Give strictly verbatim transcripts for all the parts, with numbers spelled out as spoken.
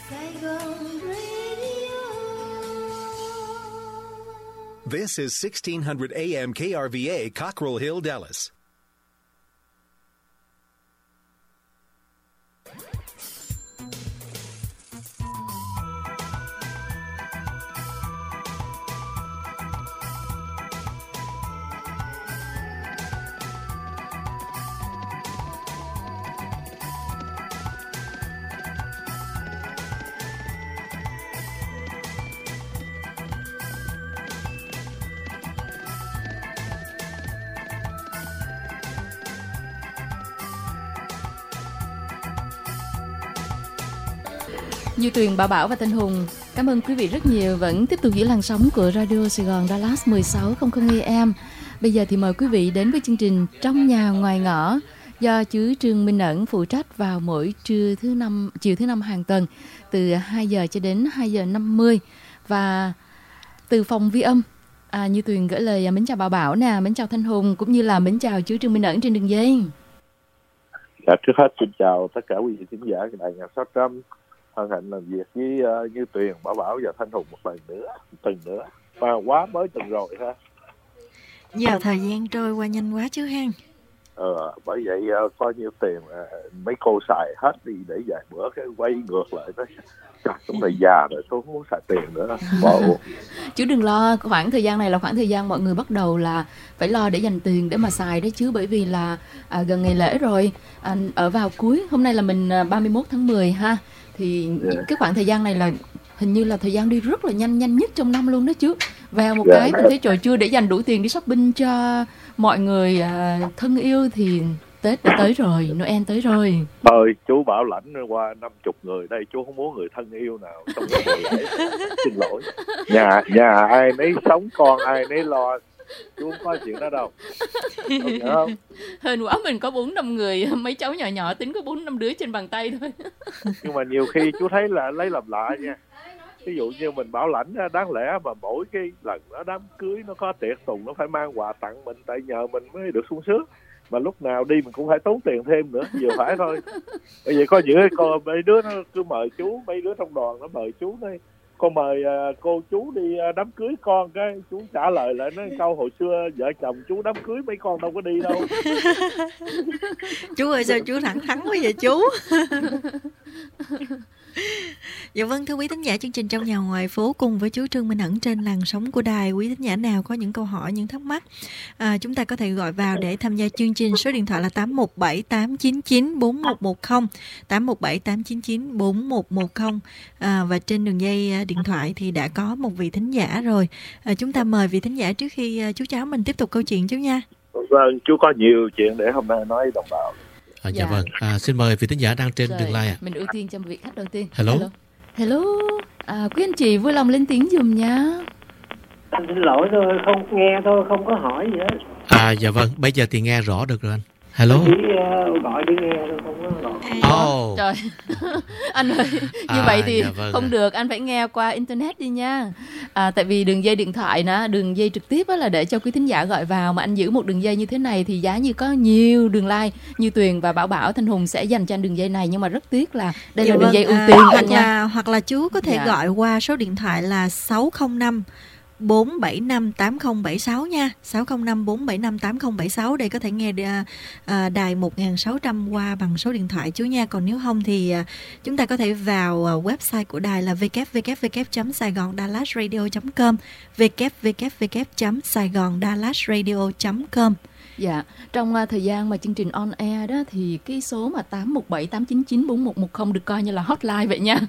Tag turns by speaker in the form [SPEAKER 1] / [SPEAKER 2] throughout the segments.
[SPEAKER 1] Saigon Radio.
[SPEAKER 2] This is sixteen hundred A M K R V A, Cockrell Hill, Dallas.
[SPEAKER 3] Như Tuyền, Bảo Bảo và Thanh Hùng, cảm ơn quý vị rất nhiều vẫn tiếp tục giữ làn sóng của Radio Sài Gòn Dallas mười sáu trăm A M. Bây giờ thì mời quý vị đến với chương trình Trong Nhà Ngoài Ngõ do chú Trương Minh Ẩn phụ trách vào mỗi trưa thứ năm, chiều thứ năm hàng tuần từ hai giờ cho đến hai giờ năm mươi. Và từ phòng vi âm, à, Như Tuyền gửi lời mến chào Bảo Bảo nè, mến chào Thanh Hùng cũng như là mến chào chú Trương Minh Ẩn trên đường dây.
[SPEAKER 4] Dạ, trước hết xin chào tất cả quý vị khán giả của Đài Nhạc sáu trăm. Hân hạnh làm việc với uh, Như Tuyền, Bảo Bảo và Thanh Hùng một lần nữa, tuần nữa. Và quá mới tuần rồi ha.
[SPEAKER 5] Giờ thời gian trôi qua nhanh quá chứ ha.
[SPEAKER 4] Ờ, bởi vậy uh, có nhiêu tiền uh, mấy cô xài hết đi để vài bữa cái quay ngược lại đó. Chắc cũng là già rồi, tôi không muốn xài tiền nữa. Bộ.
[SPEAKER 3] Chứ đừng lo, khoảng thời gian này là khoảng thời gian mọi người bắt đầu là phải lo để dành tiền để mà xài đấy chứ, bởi vì là à, gần ngày lễ rồi, à, ở vào cuối, hôm nay là mình à, ba mươi mốt tháng mười ha, thì yeah. cái khoảng thời gian này là hình như là thời gian đi rất là nhanh, nhanh nhất trong năm luôn đó chứ. Vào một yeah. cái mình thấy trời chưa để dành đủ tiền đi shopping cho mọi người à, thân yêu thì Tết đã tới rồi, Noel tới rồi.
[SPEAKER 4] Thôi chú bảo lãnh qua năm chục người đây, chú không muốn người thân yêu nào trong cái buổi lễ. Xin lỗi. Nhà nhà ai nấy sống, con ai nấy lo. Chú không có chuyện đó đâu. Không, không?
[SPEAKER 3] Hên quá mình có bốn năm người, mấy cháu nhỏ nhỏ tính có bốn năm đứa trên bàn tay thôi.
[SPEAKER 4] Nhưng mà nhiều khi chú thấy là lấy làm lạ nha. Ví dụ như mình bảo lãnh đáng lẽ mà mỗi cái lần đó đám cưới nó có tiệc tùng nó phải mang quà tặng mình, tại nhờ mình mới được sung sướng. Mà lúc nào đi mình cũng phải tốn tiền thêm nữa, vừa phải thôi. Bởi vậy có những cái con mấy đứa nó cứ mời chú, mấy đứa trong đoàn nó mời chú đây, con mời uh, cô chú đi uh, đám cưới con, cái chú trả lời lại nói câu hồi xưa vợ chồng chú đám cưới mấy con đâu có đi đâu.
[SPEAKER 5] Chú ơi sao chú thẳng thắn quá vậy chú. Dạ vâng, thưa quý thính giả, chương trình Trong Nhà Ngoài Phố cùng với chú Trương Minh Ẩn trên làn sóng của đài. Quý thính giả nào có những câu hỏi, những thắc mắc, à, chúng ta có thể gọi vào để tham gia chương trình. Số điện thoại là tám một bảy tám chín chín bốn một một không, tám một bảy tám chín chín bốn một một không. À, và trên đường dây điện thoại thì đã có một vị thính giả rồi. À, chúng ta mời vị thính giả trước khi chú cháu mình tiếp tục câu chuyện chú nha.
[SPEAKER 4] Vâng, chú có nhiều chuyện để hôm nay nói đồng bào.
[SPEAKER 6] À, dạ, dạ vâng, à, xin mời vị thính giả đang trên
[SPEAKER 3] rồi,
[SPEAKER 6] đường line ạ.
[SPEAKER 3] Mình ưu tiên cho vị khách đầu tiên.
[SPEAKER 6] Hello.
[SPEAKER 3] Hello, Hello. À, quý anh chị vui lòng lên tiếng giùm nhá.
[SPEAKER 7] Anh xin lỗi thôi, không nghe thôi, không có hỏi gì hết.
[SPEAKER 6] À dạ vâng, bây giờ thì nghe rõ được rồi anh. Hello.
[SPEAKER 7] Chỉ uh, gọi đi nghe thôi, không có gọi.
[SPEAKER 6] Oh.
[SPEAKER 3] Trời. Anh ơi, như
[SPEAKER 6] à,
[SPEAKER 3] vậy thì
[SPEAKER 6] dạ vâng
[SPEAKER 3] không à. được, anh phải nghe qua internet đi nha. À, tại vì đường dây điện thoại nè, đường dây trực tiếp là để cho quý thính giả gọi vào, mà anh giữ một đường dây như thế này thì giá như có nhiều đường line như Tuyền và Bảo Bảo, Thanh Hùng sẽ dành cho anh đường dây này, nhưng mà rất tiếc là đây dạ là vâng, đường dây ưu tiên
[SPEAKER 5] à,
[SPEAKER 3] anh nha.
[SPEAKER 5] Là, hoặc là chú có thể dạ. gọi qua số điện thoại là sáu không năm bốn bảy năm tám không bảy sáu nha, sáu không năm bốn bảy năm tám không bảy sáu để có thể nghe uh, đài một nghìn sáu trăm qua bằng số điện thoại chú nha. Còn nếu không thì uh, chúng ta có thể vào uh, website của đài là w w w chấm saigon dallas radio chấm com, w w w chấm saigon dallas radio chấm com.
[SPEAKER 3] Dạ, trong uh, thời gian mà chương trình on air đó thì cái số mà tám một bảy tám chín chín bốn một một không được coi như là hotline vậy nha.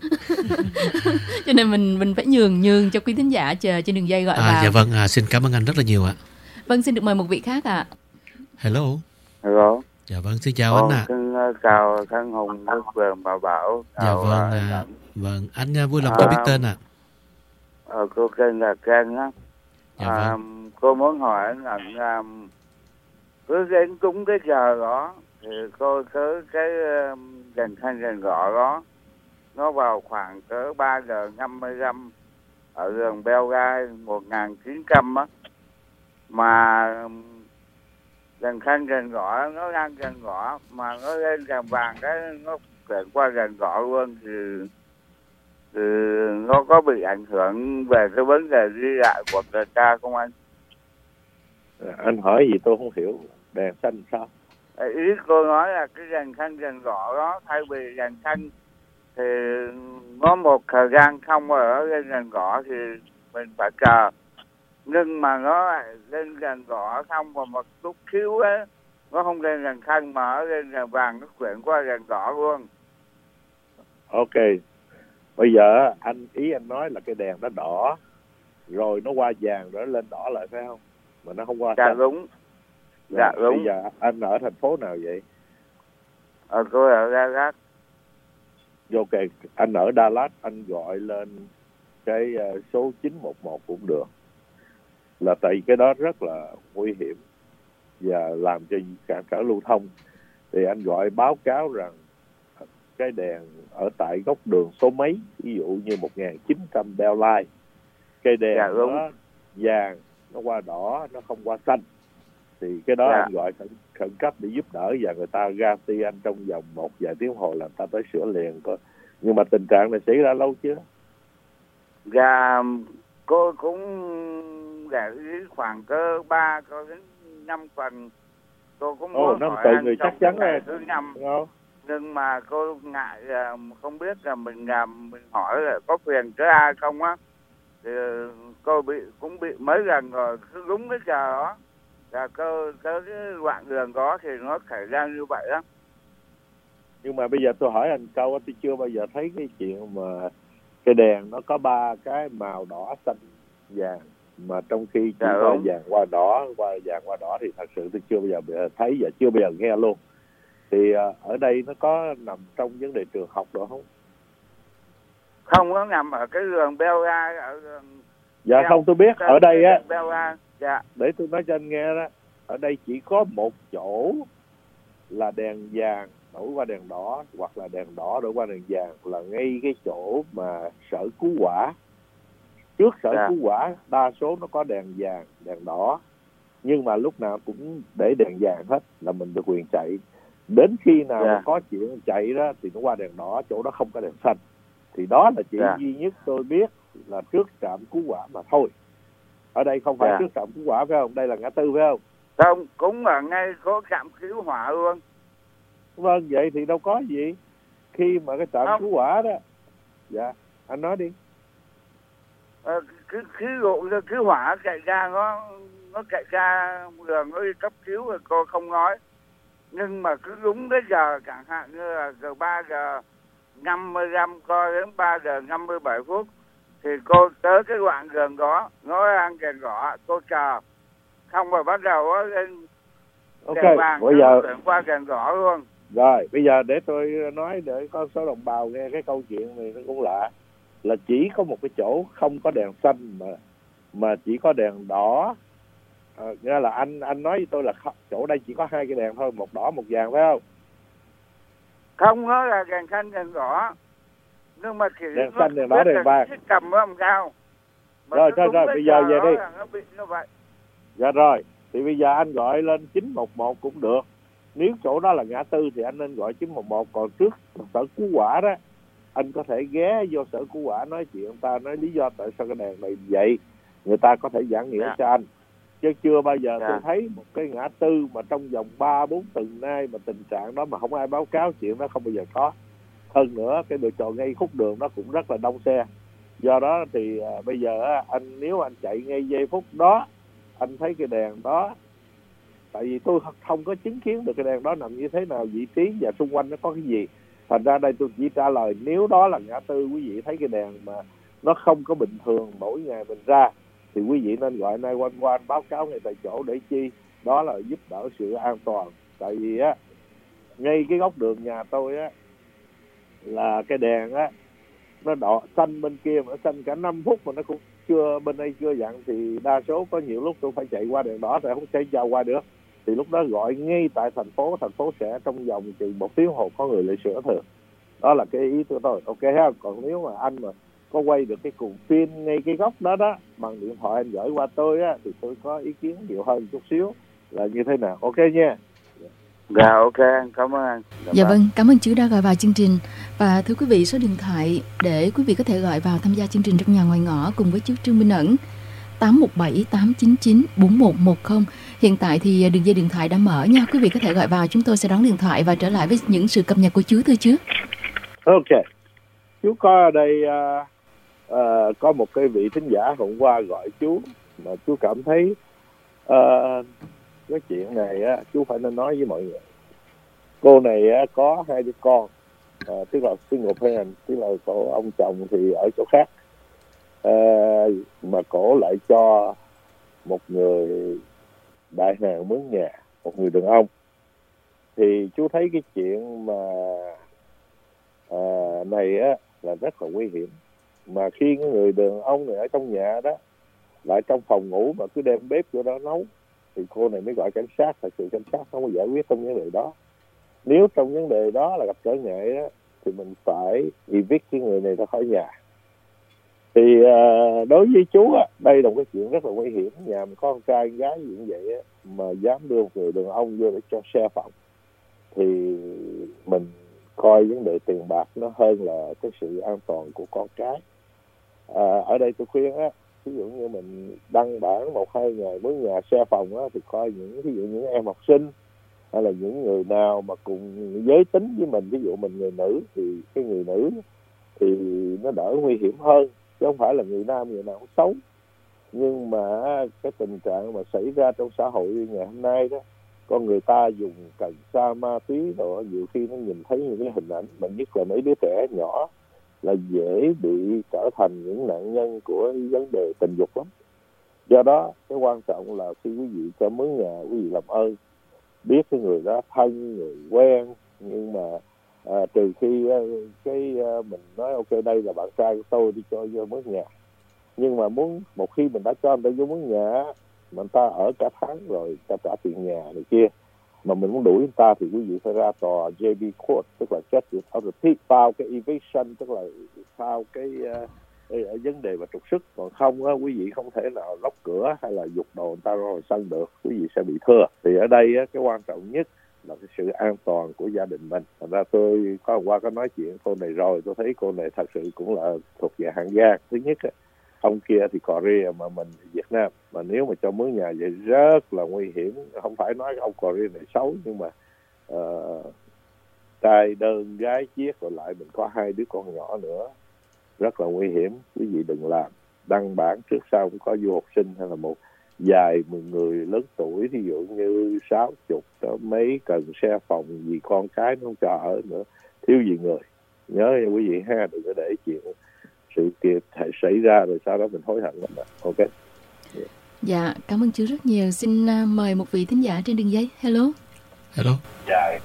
[SPEAKER 3] Cho nên mình mình phải nhường nhường cho quý thính giả chờ trên đường dây gọi
[SPEAKER 6] à,
[SPEAKER 3] vào.
[SPEAKER 6] Dạ vâng, à, xin cảm ơn anh rất là nhiều ạ.
[SPEAKER 3] Vâng, xin được mời một vị khác ạ. À.
[SPEAKER 6] Hello.
[SPEAKER 8] Hello.
[SPEAKER 6] Dạ vâng, xin chào
[SPEAKER 8] Ô,
[SPEAKER 6] anh ạ. À.
[SPEAKER 8] Xin uh, chào Thanh Hùng, Đức Vườn, Bảo Bảo.
[SPEAKER 6] Dạ vâng, à, vâng, anh uh, vui lòng cho biết tên ạ. À.
[SPEAKER 8] Ờ, cô tên là Ken á.
[SPEAKER 6] Dạ
[SPEAKER 8] à,
[SPEAKER 6] vâng.
[SPEAKER 8] Cô muốn hỏi anh là um, cứ đến đúng cái giờ đó thì cô cứ cái um, gần thanh gần gõ đó nó vào khoảng cỡ ba giờ năm mươi lăm ở đường Belgai một nghìn chín trăm á, mà um, gần thanh gần gõ nó đang gần gõ mà nó lên gần vàng cái nó chuyển qua gần gõ luôn thì thì nó có bị ảnh hưởng về cái vấn đề đi lại của người ta không anh?
[SPEAKER 4] Anh hỏi gì tôi không hiểu. Đèn xanh sao?
[SPEAKER 8] Ý cô nói là cái đèn xanh đèn đỏ đó, thay vì đèn xanh thì có một thời gian không ở lên đèn đỏ thì mình phải chờ, nhưng mà nó lại lên đèn đỏ xong và một chút xíu á nó không lên đèn xanh mà ở lên đèn vàng, nó chuyển qua đèn đỏ luôn.
[SPEAKER 4] Ok, bây giờ anh ý anh nói là cái đèn nó đỏ rồi nó qua vàng rồi nó lên đỏ lại phải không? Mà nó không qua
[SPEAKER 8] dạ
[SPEAKER 4] xanh.
[SPEAKER 8] đúng. Dạ
[SPEAKER 4] rồi,
[SPEAKER 8] đúng.
[SPEAKER 4] Bây giờ anh ở thành phố nào vậy?
[SPEAKER 8] Ờ, tôi ở Dallas.
[SPEAKER 4] Ok, anh ở Dallas, anh gọi lên cái uh, số chín một một cũng được. Là tại vì cái đó rất là nguy hiểm và làm cho cản trở lưu thông. Thì anh gọi báo cáo rằng cái đèn ở tại góc đường số mấy, ví dụ như một nghìn chín trăm Bell Line, cái đèn
[SPEAKER 8] dạ,
[SPEAKER 4] nó vàng, nó qua đỏ, nó không qua xanh. Thì cái đó
[SPEAKER 8] dạ.
[SPEAKER 4] anh gọi khẩn, khẩn cấp để giúp đỡ, và người ta guarantee anh trong vòng một vài tiếng hồ là người ta tới sửa liền. Nhưng mà tình trạng này xảy ra lâu chưa?
[SPEAKER 8] Dạ, cô cũng để ý khoảng cỡ ba có đến năm tuần. Cô cũng
[SPEAKER 4] Ồ,
[SPEAKER 8] muốn
[SPEAKER 4] năm
[SPEAKER 8] hỏi
[SPEAKER 4] tuần
[SPEAKER 8] anh
[SPEAKER 4] người
[SPEAKER 8] trong
[SPEAKER 4] chắc chắn
[SPEAKER 8] ngày
[SPEAKER 4] rồi.
[SPEAKER 8] thứ năm.
[SPEAKER 4] Không?
[SPEAKER 8] Nhưng mà cô ngại là không biết là mình làm mình hỏi là có phiền tới ai không á. Thì cô bị cũng bị mấy lần rồi, cứ đúng cái giờ đó là cơ tới cái đoạn đường đó thì nó xảy ra như vậy đó.
[SPEAKER 4] Nhưng mà bây giờ tôi hỏi anh câu, tôi chưa bao giờ thấy cái chuyện mà cái đèn nó có ba cái màu đỏ, xanh, vàng, mà trong khi chỉ
[SPEAKER 8] dạ,
[SPEAKER 4] có vàng qua đỏ, qua vàng qua đỏ thì thật sự tôi chưa bao giờ thấy và chưa bao giờ nghe luôn. Thì ở đây nó có nằm trong vấn đề trường học đó không?
[SPEAKER 8] Không, nó nằm ở cái đường Bella, ở đường...
[SPEAKER 4] Dạ Bell, không tôi biết. Ở đây á,
[SPEAKER 8] Bella, dạ.
[SPEAKER 4] để tôi nói cho anh nghe đó, ở đây chỉ có một chỗ là đèn vàng đổi qua đèn đỏ, hoặc là đèn đỏ đổi qua đèn vàng, là ngay cái chỗ mà Sở Cứu Hỏa. Trước Sở
[SPEAKER 8] dạ.
[SPEAKER 4] Cứu Hỏa đa số nó có đèn vàng, đèn đỏ, nhưng mà lúc nào cũng để đèn vàng hết là mình được quyền chạy. Đến khi nào
[SPEAKER 8] dạ.
[SPEAKER 4] có chuyện chạy đó thì nó qua đèn đỏ, chỗ đó không có đèn xanh. Thì đó là chuyện
[SPEAKER 8] dạ.
[SPEAKER 4] duy nhất tôi biết là trước trạm cứu hỏa mà thôi. Ở đây không phải
[SPEAKER 8] dạ.
[SPEAKER 4] trước trạm cứu hỏa phải không? Đây là ngã tư phải không?
[SPEAKER 8] Không, cũng ở ngay có trạm cứu hỏa luôn.
[SPEAKER 4] Vâng, vậy thì đâu có gì. Khi mà cái trạm không. cứu hỏa đó, dạ, anh nói đi.
[SPEAKER 8] Ờ, cái khí độ cứu hỏa chạy ra nó nó chạy ra đường nó đi cấp cứu rồi cô không nói. Nhưng mà cứ đúng cái giờ chẳng hạn như là giờ ba giờ năm mươi lăm coi đến ba giờ năm mươi bảy phút thì cô tới cái đoạn đường đó nó đang đèn đỏ, cô chờ không rồi bắt đầu nó lên
[SPEAKER 4] okay.
[SPEAKER 8] đèn vàng,
[SPEAKER 4] bây giờ
[SPEAKER 8] chuyển qua đèn đỏ luôn.
[SPEAKER 4] Rồi bây giờ để tôi nói để có số đồng bào nghe cái câu chuyện này nó cũng lạ, là chỉ có một cái chỗ không có đèn xanh mà mà chỉ có đèn đỏ. À, nghĩa là anh anh nói với tôi là chỗ đây chỉ có hai cái đèn thôi, một đỏ một vàng phải không?
[SPEAKER 8] Không, nó là đèn xanh đèn đỏ, nhưng mà chỉ
[SPEAKER 4] đèn xanh đèn đỏ đèn vàng
[SPEAKER 8] cầm nó làm sao.
[SPEAKER 4] Rồi thôi rồi bây giờ về đi.
[SPEAKER 8] Nó bị như vậy.
[SPEAKER 4] Dạ rồi, thì bây giờ anh gọi lên chín một một cũng được. Nếu chỗ đó là ngã tư thì anh nên gọi chín một một. Còn trước Sở Cứu Hỏa đó, anh có thể ghé vô Sở Cứu Hỏa nói chuyện, người ta nói lý do tại sao cái đèn này vậy, người ta có thể giảng nghĩa
[SPEAKER 8] dạ.
[SPEAKER 4] cho anh. Chứ chưa bao giờ
[SPEAKER 8] dạ.
[SPEAKER 4] tôi thấy một cái ngã tư mà trong vòng ba bốn tuần nay mà tình trạng đó mà không ai báo cáo, chuyện đó không bao giờ có. Hơn nữa cái lựa chọn ngay khúc đường nó cũng rất là đông xe. Do đó thì à, bây giờ á, anh nếu anh chạy ngay giây phút đó, anh thấy cái đèn đó, tại vì tôi không có chứng kiến được cái đèn đó nằm như thế nào, vị trí và xung quanh nó có cái gì. Thành ra đây tôi chỉ trả lời nếu đó là ngã tư, quý vị thấy cái đèn mà nó không có bình thường mỗi ngày mình ra, thì quý vị nên gọi nine one one báo cáo ngay tại chỗ để chi. Đó là giúp đỡ sự an toàn. Tại vì á, ngay cái góc đường nhà tôi á, là cái đèn á, nó đỏ xanh bên kia mà nó xanh cả năm phút mà nó cũng chưa, bên đây chưa dặn, thì đa số có nhiều lúc tôi phải chạy qua đèn đỏ thì không thể giao qua được. Thì lúc đó gọi ngay tại thành phố, thành phố sẽ trong vòng chừng một tiếng hồ có người lại sửa thường. Đó là cái ý của tôi, ok ha. Còn nếu mà anh mà có quay được cái cuộn phim ngay cái góc đó đó bằng điện thoại anh gửi qua tôi á, thì tôi có ý kiến nhiều hơn chút xíu là như thế nào, ok nha.
[SPEAKER 8] Dạ ok anh, cảm ơn anh. Dạ,
[SPEAKER 3] Dạ vâng, cảm ơn chú đã gọi vào chương trình. Và thưa quý vị, số điện thoại để quý vị có thể gọi vào tham gia chương trình Trong Nhà Ngoài Ngõ cùng với chú Trương Minh Ẩn tám một bảy tám chín chín bốn một một không. Hiện tại thì đường dây điện thoại đã mở nha. Quý vị có thể gọi vào, chúng tôi sẽ đón điện thoại và trở lại với những sự cập nhật của chú thưa chú.
[SPEAKER 4] Ok. Chú có ở đây uh, uh, có một cái vị thính giả hôm qua gọi chú mà chú cảm thấy uh, cái chuyện này á, chú phải nên nói với mọi người. Cô này á, có hai đứa con, uh, tức là single parent, tức là cổ ông chồng thì ở chỗ khác, uh, mà cổ lại cho một người đại hàng mướn nhà, một người đàn ông. Thì chú thấy cái chuyện mà uh, này á là rất là nguy hiểm. Mà khi cái người đàn ông này ở trong nhà đó, lại trong phòng ngủ mà cứ đem bếp vô đó nấu, thì cô này mới gọi cảnh sát. Thật sự cảnh sát không có giải quyết trong vấn đề đó. Nếu trong vấn đề đó là gặp trở ngại đó, thì mình phải evict cái người này ra khỏi nhà. Thì uh, đối với chú á, đây là một cái chuyện rất là nguy hiểm. Nhà mình có con trai con gái như vậy á, mà dám đưa một người đàn ông vô để cho share phòng, thì mình coi vấn đề tiền bạc nó hơn là cái sự an toàn của con cái. À, ở đây tôi khuyên á, ví dụ như mình đăng bản một hai ngày mướn nhà share phòng á, thì coi những ví dụ những em học sinh hay là những người nào mà cùng giới tính với mình, ví dụ mình người nữ thì cái người nữ thì nó đỡ nguy hiểm hơn, chứ không phải là người nam người nào cũng xấu. Nhưng mà cái tình trạng mà xảy ra trong xã hội ngày hôm nay đó, con người ta dùng cần sa ma túy rồi, nhiều khi nó nhìn thấy những cái hình ảnh, mà nhất là mấy đứa trẻ nhỏ là dễ bị trở thành những nạn nhân của vấn đề tình dục lắm. Do đó cái quan trọng là khi quý vị cho mướn nhà, quý vị làm ơn biết cái người đó thân, người quen. Nhưng mà à, trừ khi à, cái à, mình nói ok đây là bạn trai của tôi đi cho vô mướn nhà. Nhưng mà muốn một khi mình đã cho người ta vô mướn nhà mà người ta ở cả tháng rồi, ta trả tiền nhà này kia, mà mình muốn đuổi người ta thì quý vị phải ra tòa J B Court, tức là Justice of the Peace, vào cái eviction, tức là vào cái uh, vấn đề mà trục xuất. Còn không á, quý vị không thể nào lóc cửa hay là giục đồ người ta ra ngoài sân được, quý vị sẽ bị thưa. Thì ở đây á, cái quan trọng nhất là cái sự an toàn của gia đình mình. Thành ra tôi có hôm qua có nói chuyện cô này rồi, tôi thấy cô này thật sự cũng là thuộc về hạng gan. Thứ nhất á, ông kia thì Korea mà mình Việt Nam, mà nếu mà cho mướn nhà vậy rất là nguy hiểm. Không phải nói ông Korea này xấu, nhưng mà uh, trai đơn gái chiếc, rồi lại mình có hai đứa con nhỏ nữa, rất là nguy hiểm. Quý vị đừng làm. Đăng bản trước sau cũng có du học sinh hay là một vài người lớn tuổi, ví dụ như sáu chục mấy cần xe phòng vì con cái nó không cho ở nữa, thiếu gì người. Nhớ nha quý vị ha, đừng có để chuyện sự kiện xảy ra rồi sau đó mình hối hận lắm. Ok. Yeah.
[SPEAKER 3] Dạ, cảm ơn chú rất nhiều. Xin uh, mời một vị thính giả trên đường dây. Hello.
[SPEAKER 6] Hello.
[SPEAKER 4] Dạ.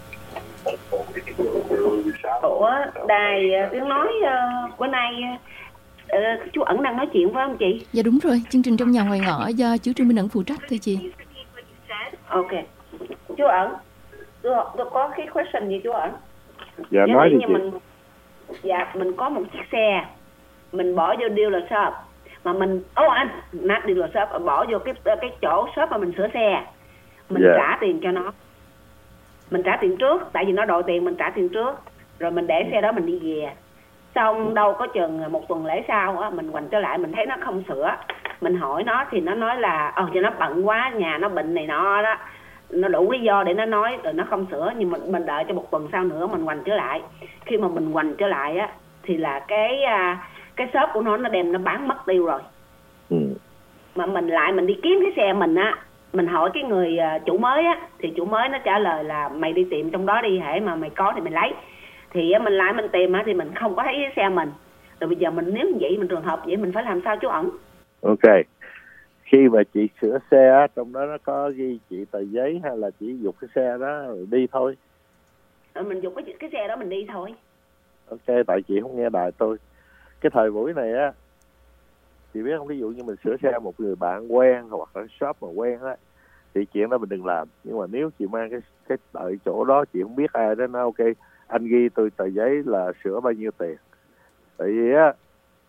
[SPEAKER 9] Ủa, đài tiếng nói uh, bữa nay uh, chú Ẩn đang nói chuyện với ông chị?
[SPEAKER 3] Dạ đúng rồi, chương trình Trong Nhà Ngoài Ngõ do chú Trương Minh Ẩn phụ trách thưa chị.
[SPEAKER 9] Ok. Chú Ẩn, tôi, tôi có cái question gì chú Ẩn?
[SPEAKER 4] Dạ, dạ nói đi chị.
[SPEAKER 9] Mình, dạ, mình có một chiếc xe, mình bỏ vô dealer shop, mà mình, ô oh, anh, nát dealer shop, bỏ vô cái cái chỗ shop mà mình sửa xe, mình yeah. trả tiền cho nó, mình trả tiền trước, tại vì nó đòi tiền mình trả tiền trước, rồi mình để xe đó mình đi về, xong đâu có chừng một tuần lễ sau á, mình quành trở lại mình thấy nó không sửa, mình hỏi nó thì nó nói là, ờ, cho nó bận quá, nhà nó bệnh này nọ đó, nó đủ lý do để nó nói rồi nó không sửa. Nhưng mình mình đợi cho một tuần sau nữa mình quành trở lại, khi mà mình quành trở lại á thì là cái cái shop của nó nó đem nó bán mất tiêu rồi. Ừ. Mà mình lại mình đi kiếm cái xe mình á, mình hỏi cái người chủ mới á, thì chủ mới nó trả lời là mày đi tìm trong đó đi, hễ mà mày có thì mày lấy. Thì mình lại mình tìm á thì mình không có thấy cái xe mình. Rồi bây giờ mình nếu như vậy, mình trường hợp vậy mình phải làm sao chú Ẩn?
[SPEAKER 4] Ok. Khi mà chị sửa xe trong đó nó có ghi chị tờ giấy hay là chỉ dục cái xe đó rồi đi thôi?
[SPEAKER 9] Ờ, mình dục cái, cái xe đó mình đi thôi.
[SPEAKER 4] Ok, tại chị không nghe đài tôi. Cái thời buổi này á, chị biết không, ví dụ như mình sửa xe một người bạn quen hoặc là shop mà quen á, thì chuyện đó mình đừng làm. Nhưng mà nếu chị mang cái cái tại chỗ đó chị không biết ai đó, nói ok anh ghi tôi tờ giấy là sửa bao nhiêu tiền. Tại vì á,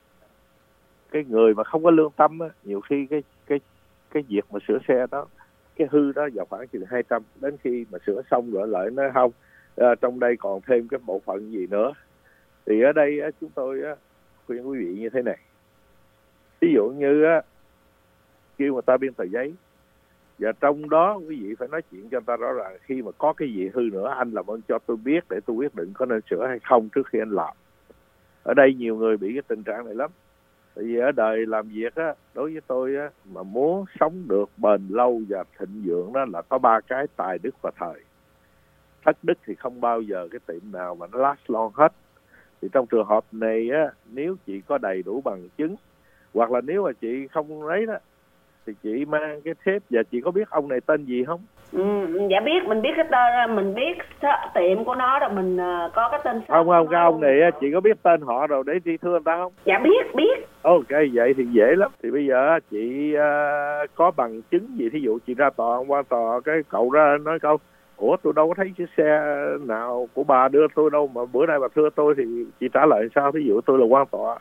[SPEAKER 4] cái người mà không có lương tâm á, nhiều khi cái cái cái việc mà sửa xe đó cái hư đó vào khoảng chừng hai trăm, đến khi mà sửa xong rồi lại nói không, à, trong đây còn thêm cái bộ phận gì nữa. Thì ở đây á, chúng tôi á, khuyên quý vị như thế này. Ví dụ như á, kêu người ta biên tờ giấy, và trong đó quý vị phải nói chuyện cho người ta rõ ràng, khi mà có cái gì hư nữa anh làm ơn cho tôi biết để tôi quyết định có nên sửa hay không trước khi anh làm. Ở đây nhiều người bị cái tình trạng này lắm. Tại vì ở đời làm việc á, đối với tôi á, mà muốn sống được bền lâu và thịnh vượng đó là có ba cái: tài, đức và thời. Thất đức thì không bao giờ cái tiệm nào mà nó last long hết. Thì trong trường hợp này á, nếu chị có đầy đủ bằng chứng, hoặc là nếu mà chị không lấy đó, thì chị mang cái thép. Và chị có biết ông này tên gì không?
[SPEAKER 9] Ừ, dạ biết, mình biết cái tên, mình biết tiệm của nó rồi, mình có cái tên.
[SPEAKER 4] Không không, cái ông này á, chị có biết tên họ rồi để đi thưa người ta không?
[SPEAKER 9] Dạ biết, biết.
[SPEAKER 4] Ok, vậy thì dễ lắm. Thì bây giờ chị uh, có bằng chứng gì? Thí dụ chị ra tòa, qua tòa cái cậu ra nói câu: ủa tôi đâu có thấy chiếc xe nào của bà đưa tôi đâu, mà bữa nay bà thưa tôi, thì chị trả lời sao? Thí dụ tôi là quan tòa.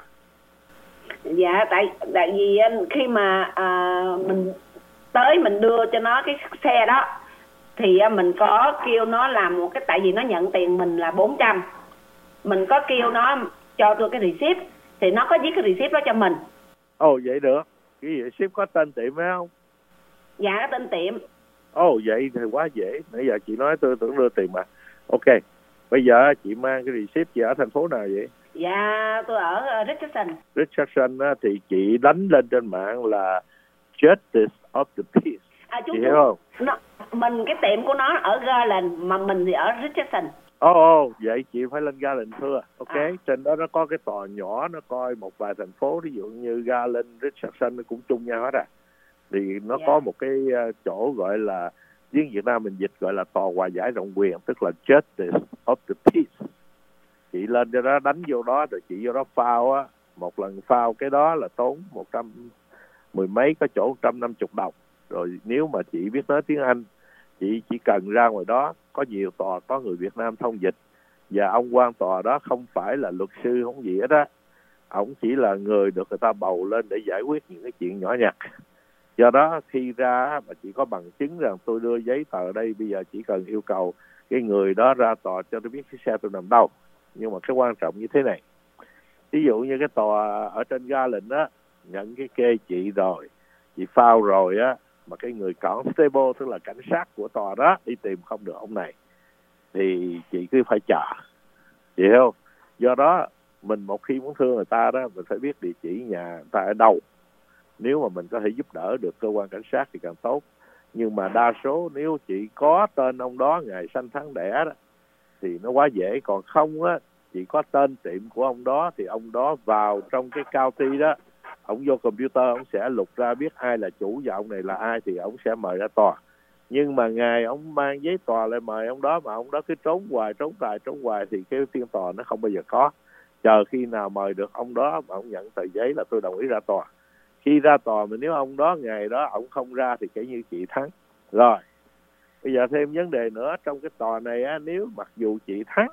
[SPEAKER 9] Dạ, tại tại vì khi mà à, mình tới mình đưa cho nó cái xe đó, thì mình có kêu nó làm một cái, tại vì nó nhận tiền mình là bốn trăm, mình có kêu nó cho tôi cái receipt, thì nó có viết cái receipt đó cho mình.
[SPEAKER 4] Ồ, vậy được. Cái receipt có tên tiệm phải không?
[SPEAKER 9] Dạ, có tên tiệm.
[SPEAKER 4] Ồ, vậy thì quá dễ. Nãy giờ chị nói tôi tưởng đưa tiền mà. Ok, bây giờ chị mang cái receipt, chị ở thành phố nào vậy?
[SPEAKER 9] Dạ, tôi ở Richardson.
[SPEAKER 4] Richardson á, thì chị đánh lên trên mạng là Justice of the Peace.
[SPEAKER 9] À, chú,
[SPEAKER 4] chị hiểu không?
[SPEAKER 9] Nó, mình cái tiệm của nó ở Garland, mà mình thì ở Richardson.
[SPEAKER 4] Ồ, oh, oh, vậy chị phải lên Garland thưa. Ok, à. Trên đó nó có cái tòa nhỏ, nó coi một vài thành phố, ví dụ như Garland, Richardson nó cũng chung nhau hết à. Thì nó yeah. có một cái chỗ gọi là, tiếng Việt Nam mình dịch gọi là tòa hòa giải rộng quyền, tức là Justice of the Peace. Chị lên cho đó, đánh vô đó, rồi chị vô đó phao á, một lần phao cái đó là tốn một trăm mười mấy, có chỗ một trăm năm mươi đồng. Rồi nếu mà chị biết nói tiếng Anh, chị chỉ cần ra ngoài đó, có nhiều tòa có người Việt Nam thông dịch, và ông quan tòa đó không phải là luật sư không gì hết á, ổng chỉ là người được người ta bầu lên để giải quyết những cái chuyện nhỏ nhặt. Do đó khi ra mà chị có bằng chứng rằng tôi đưa giấy tờ đây, bây giờ chỉ cần yêu cầu cái người đó ra tòa cho tôi biết cái xe tôi nằm đâu. Nhưng mà cái quan trọng như thế này, ví dụ như cái tòa ở trên Garland á, nhận cái kê chị rồi, chị phao rồi á, mà cái người constable, tức là cảnh sát của tòa đó, đi tìm không được ông này, thì chị cứ phải chờ, chị hiểu không? Do đó mình một khi muốn thương người ta đó, mình phải biết địa chỉ nhà người ta ở đâu. Nếu mà mình có thể giúp đỡ được cơ quan cảnh sát thì càng tốt. Nhưng mà đa số nếu chị có tên ông đó, ngày sanh tháng đẻ đó, thì nó quá dễ. Còn không á, chỉ có tên tiệm của ông đó, thì ông đó vào trong cái county đó, ông vô computer, ông sẽ lục ra biết ai là chủ và ông này là ai, thì ông sẽ mời ra tòa. Nhưng mà ngày ông mang giấy tòa lại mời ông đó, mà ông đó cứ trốn hoài, trốn tài, trốn hoài, thì cái phiên tòa nó không bao giờ có. Chờ khi nào mời được ông đó mà ông nhận tờ giấy là tôi đồng ý ra tòa. Khi ra tòa mà nếu ông đó ngày đó ông không ra thì kể như chị thắng. Rồi, bây giờ thêm vấn đề nữa, trong cái tòa này á, nếu mặc dù chị thắng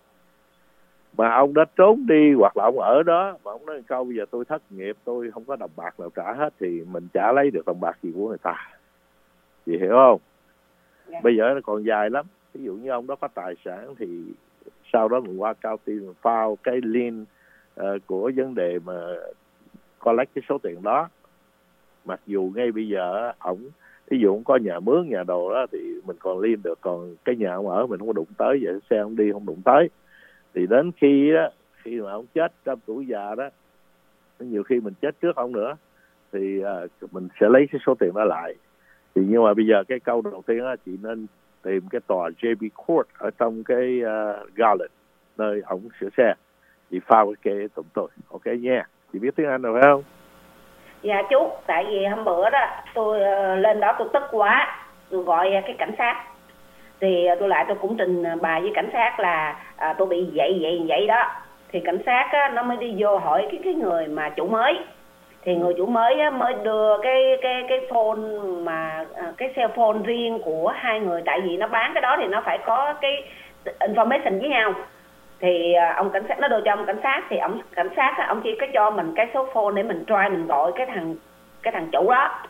[SPEAKER 4] mà ông đã trốn đi, hoặc là ông ở đó mà ông nói câu bây giờ tôi thất nghiệp, tôi không có đồng bạc nào trả hết, thì mình chả lấy được đồng bạc gì của người ta. Chị hiểu không? Yeah. Bây giờ nó còn dài lắm. Ví dụ như ông đó có tài sản thì sau đó mình qua cao tiền mình file cái lien uh, của vấn đề mà collect cái số tiền đó. Mặc dù ngay bây giờ ổng, ví dụ ông có nhà mướn, nhà đồ đó, thì mình còn lien được, còn cái nhà ông ở mình không có đụng tới, vậy xe ông đi không đụng tới. Thì đến khi đó, khi mà ông chết trong tuổi già đó, nhiều khi mình chết trước ông nữa, thì uh, mình sẽ lấy cái số tiền đó lại. Thì nhưng mà bây giờ cái câu đầu tiên á, chị nên tìm cái tòa J B Court ở trong cái uh, Garland, nơi ông sửa xe. Chị phao cái kê tụi tôi, ok nha. Chị biết tiếng Anh rồi phải không?
[SPEAKER 9] Dạ chú, tại vì hôm bữa đó tôi uh, lên đó tôi tức quá, tôi gọi cái cảnh sát. Thì uh, tôi lại tôi cũng trình bày với cảnh sát là uh, tôi bị vậy vậy vậy đó. Thì cảnh sát á, nó mới đi vô hỏi cái cái người mà chủ mới. Thì người chủ mới á, mới đưa cái cái cái phone mà cái cell phone riêng của hai người, tại vì nó bán cái đó thì nó phải có cái information với nhau. Thì ông cảnh sát nó đưa cho ông cảnh sát, thì ông cảnh sát ông chỉ có cho mình cái số phone để mình try mình gọi cái thằng cái thằng chủ đó.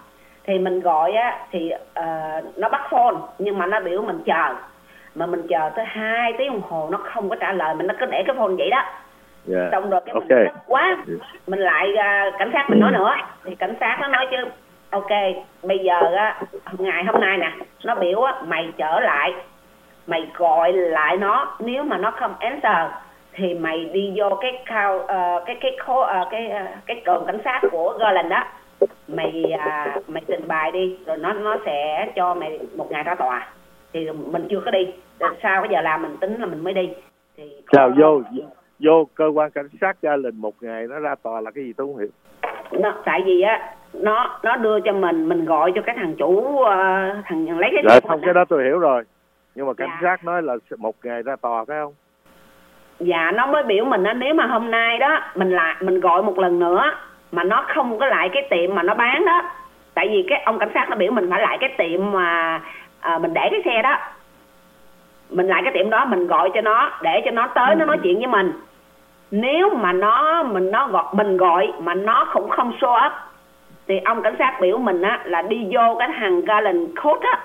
[SPEAKER 9] thì mình gọi á thì uh, nó bắt phone nhưng mà nó biểu mình chờ, mà mình chờ tới hai tiếng đồng hồ nó không có trả lời, mình nó cứ để cái phone vậy đó. Yeah. Xong rồi cái mình
[SPEAKER 4] okay.
[SPEAKER 9] tức quá, mình lại uh, cảnh sát mình nói nữa, thì cảnh sát nó nói chứ ok bây giờ á, ngày hôm nay nè nó biểu á mày trở lại, mày gọi lại nó, nếu mà nó không answer thì mày đi vô cái cao uh, cái cái khố uh, cái uh, cái đồn cảnh sát của Garland đó, mày uh, mày trình bày đi, rồi nó nó sẽ cho mày một ngày ra tòa. Thì mình chưa có đi, rồi sau cái giờ làm mình tính là mình mới đi. Thì
[SPEAKER 4] chào vô vô cơ quan cảnh sát Garland một ngày nó ra tòa là cái gì tôi không hiểu.
[SPEAKER 9] Nó tại vì á nó nó đưa cho mình mình gọi cho cái thằng chủ uh, thằng lấy cái
[SPEAKER 4] dạ, không cái đó tôi hiểu rồi, nhưng mà cảnh
[SPEAKER 9] dạ.
[SPEAKER 4] sát nói là một ngày ra tòa phải không?
[SPEAKER 9] Dạ nó mới biểu mình á, nếu mà hôm nay đó mình lại mình gọi một lần nữa mà nó không có lại cái tiệm mà nó bán đó, tại vì cái ông cảnh sát nó biểu mình phải lại cái tiệm mà à, mình để cái xe đó, mình lại cái tiệm đó mình gọi cho nó để cho nó tới nó nói chuyện với mình. Nếu mà nó mình nó gọi mình gọi mà nó cũng không show up thì ông cảnh sát biểu mình á là đi vô cái thằng Garland Court á,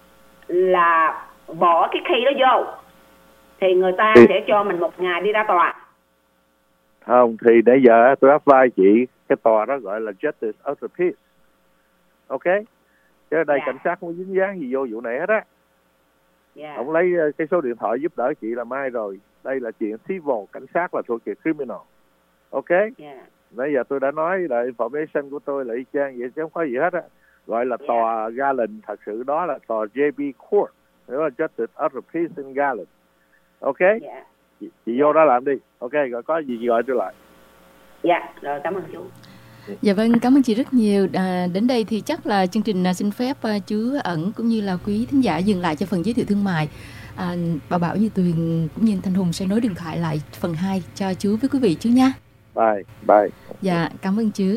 [SPEAKER 9] là bỏ cái key đó vô thì người ta thì... sẽ cho mình một ngày đi ra tòa.
[SPEAKER 4] Không, thì nãy giờ tôi áp vai chị, cái tòa đó gọi là justice of the peace. Ok? Chứ ở đây dạ. cảnh sát không dính dáng gì vô vụ này hết á. Dạ. Ông lấy cái số điện thoại giúp đỡ chị là mai rồi. Đây là chuyện civil, cảnh sát là thuộc về criminal. Ok? Dạ. Nãy giờ tôi đã nói là information của tôi là y chang vậy chứ không có gì hết á. Gọi là tòa yeah. Garland, thật sự đó là tòa J B Court. Đó là justice of the peace in Garland. Ok? Yeah. Chị, chị vô đó làm đi. Ok, rồi có gì chị gọi tôi lại.
[SPEAKER 9] Dạ, rồi cảm ơn chú.
[SPEAKER 3] Dạ vâng, cảm ơn chị rất nhiều. À, đến đây thì chắc là chương trình à, xin phép à, chú Ẩn cũng như là quý thính giả dừng lại cho phần giới thiệu thương mại. À, bà Bảo như Tuyền cũng như Thanh Hùng sẽ nối điện thoại lại phần hai cho chú với quý vị chú nha.
[SPEAKER 4] Bye, bye.
[SPEAKER 3] Dạ, cảm ơn chú.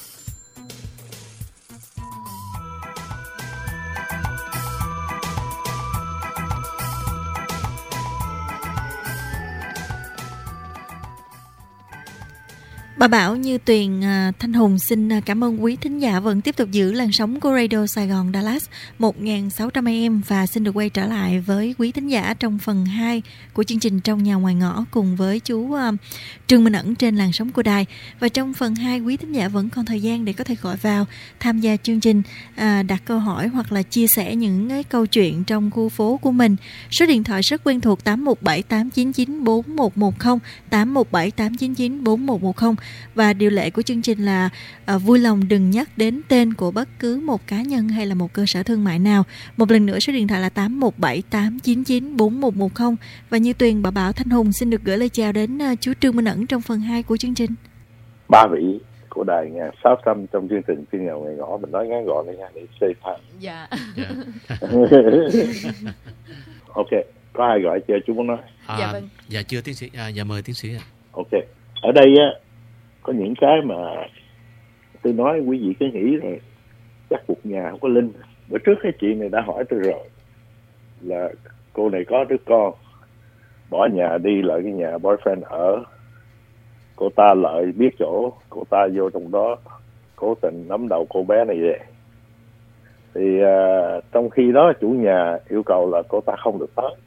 [SPEAKER 5] Bà Bảo, Như Tuyền, Thanh Hùng xin cảm ơn quý thính giả vẫn tiếp tục giữ làn sóng của Radio Sài Gòn Dallas một nghìn sáu trăm a em và xin được quay trở lại với quý thính giả trong phần hai của chương trình Trong Nhà Ngoài Ngõ cùng với chú uh, Trương Minh Ẩn trên làn sóng của đài. Và trong phần hai, quý thính giả vẫn còn thời gian để có thể gọi vào tham gia chương trình, uh, đặt câu hỏi hoặc là chia sẻ những cái câu chuyện trong khu phố của mình. Số điện thoại rất quen thuộc tám một bảy tám chín chín bốn một một không, tám một bảy tám chín chín bốn một một không. Và điều lệ của chương trình là à, vui lòng đừng nhắc đến tên của bất cứ một cá nhân hay là một cơ sở thương mại nào. Một lần nữa số điện thoại là tám một bảy tám chín chín bốn một một không. Và Như Tuyền, bà Bảo, Thanh Hùng xin được gửi lời chào đến uh, chú Trương Minh Ẩn trong phần hai của chương trình.
[SPEAKER 4] Ba vị của đài nghe sáu trăm trong chương trình Chuyên Nhà Ngoài Ngõ, mình nói ngắn gọn đây nha để save time.
[SPEAKER 3] Dạ.
[SPEAKER 4] Ok, có ai gọi chưa chú muốn nói?
[SPEAKER 6] À,
[SPEAKER 3] dạ vâng.
[SPEAKER 6] Dạ chưa tiến sĩ, à, dạ mời tiến sĩ ạ.
[SPEAKER 4] Ok, ở đây á có những cái mà tôi nói quý vị cứ nghĩ rồi chắc một nhà không có linh. Bữa trước cái chị này đã hỏi tôi rồi, là cô này có đứa con bỏ nhà đi lại cái nhà boyfriend ở, cô ta lại biết chỗ, cô ta vô trong đó cố tình nắm đầu cô bé này về. Thì uh, trong khi đó chủ nhà yêu cầu là cô ta không được tới,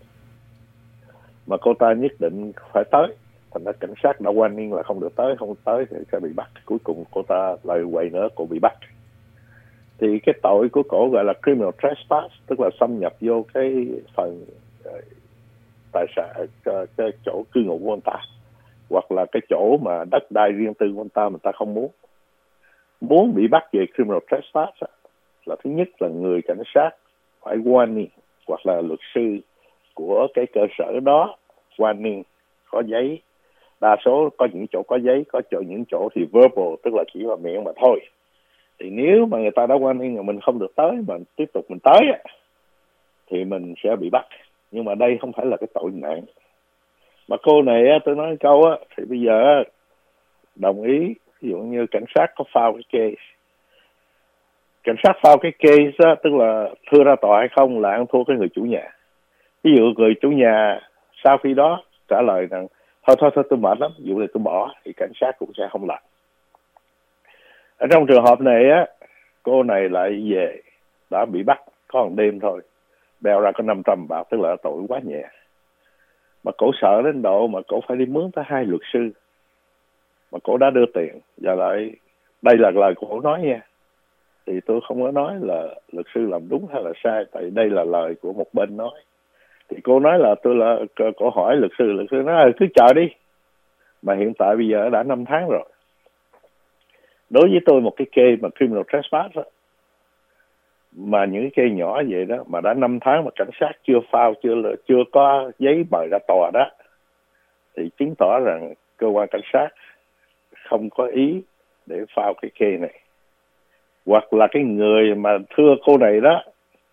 [SPEAKER 4] mà cô ta nhất định phải tới. Thành ra cảnh sát đã quan niên là không được tới, không tới thì sẽ bị bắt. Cuối cùng cô ta lại quay nữa, cô bị bắt. Thì cái tội của cổ gọi là criminal trespass, tức là xâm nhập vô cái phần uh, tài sản, cái, cái chỗ cư ngụ của anh ta, hoặc là cái chỗ mà đất đai riêng tư của anh ta mà ta không muốn. Muốn bị bắt về criminal trespass là thứ nhất là người cảnh sát phải warning, hoặc là luật sư của cái cơ sở đó warning, có giấy. Đa số có những chỗ có giấy, có chỗ những chỗ thì verbal, tức là chỉ là miệng mà thôi. Thì nếu mà người ta đã warning mà mình không được tới, mà tiếp tục mình tới thì mình sẽ bị bắt. Nhưng mà đây không phải là cái tội nặng. Mà cô này tôi nói câu á, thì bây giờ đồng ý, ví dụ như cảnh sát có file cái case, cảnh sát file cái case á, tức là thưa ra tòa hay không là ăn thua cái người chủ nhà. Ví dụ người chủ nhà sau khi đó trả lời rằng thôi thôi thôi tôi mệt lắm, vụ này tôi bỏ, thì cảnh sát cũng sẽ không làm. Ở trong trường hợp này á, cô này lại về, đã bị bắt có một đêm thôi, bèo ra có năm trăm bạc, tức là tội quá nhẹ. Mà cổ sợ đến độ mà cổ phải đi mướn tới hai luật sư, mà cổ đã đưa tiền. Và lại đây là lời cổ nói nha, thì tôi không có nói là luật sư làm đúng hay là sai, tại đây là lời của một bên nói. Thì cô nói là tôi là cổ hỏi luật sư, luật sư nói là cứ chờ đi. Mà hiện tại bây giờ đã năm tháng rồi. Đối với tôi một cái case mà criminal trespass đó, mà những cái case nhỏ vậy đó mà đã năm tháng mà cảnh sát chưa phao, chưa chưa có giấy mời ra tòa đó, thì chứng tỏ rằng cơ quan cảnh sát không có ý để phao cái case này. Hoặc là cái người mà thưa cô này đó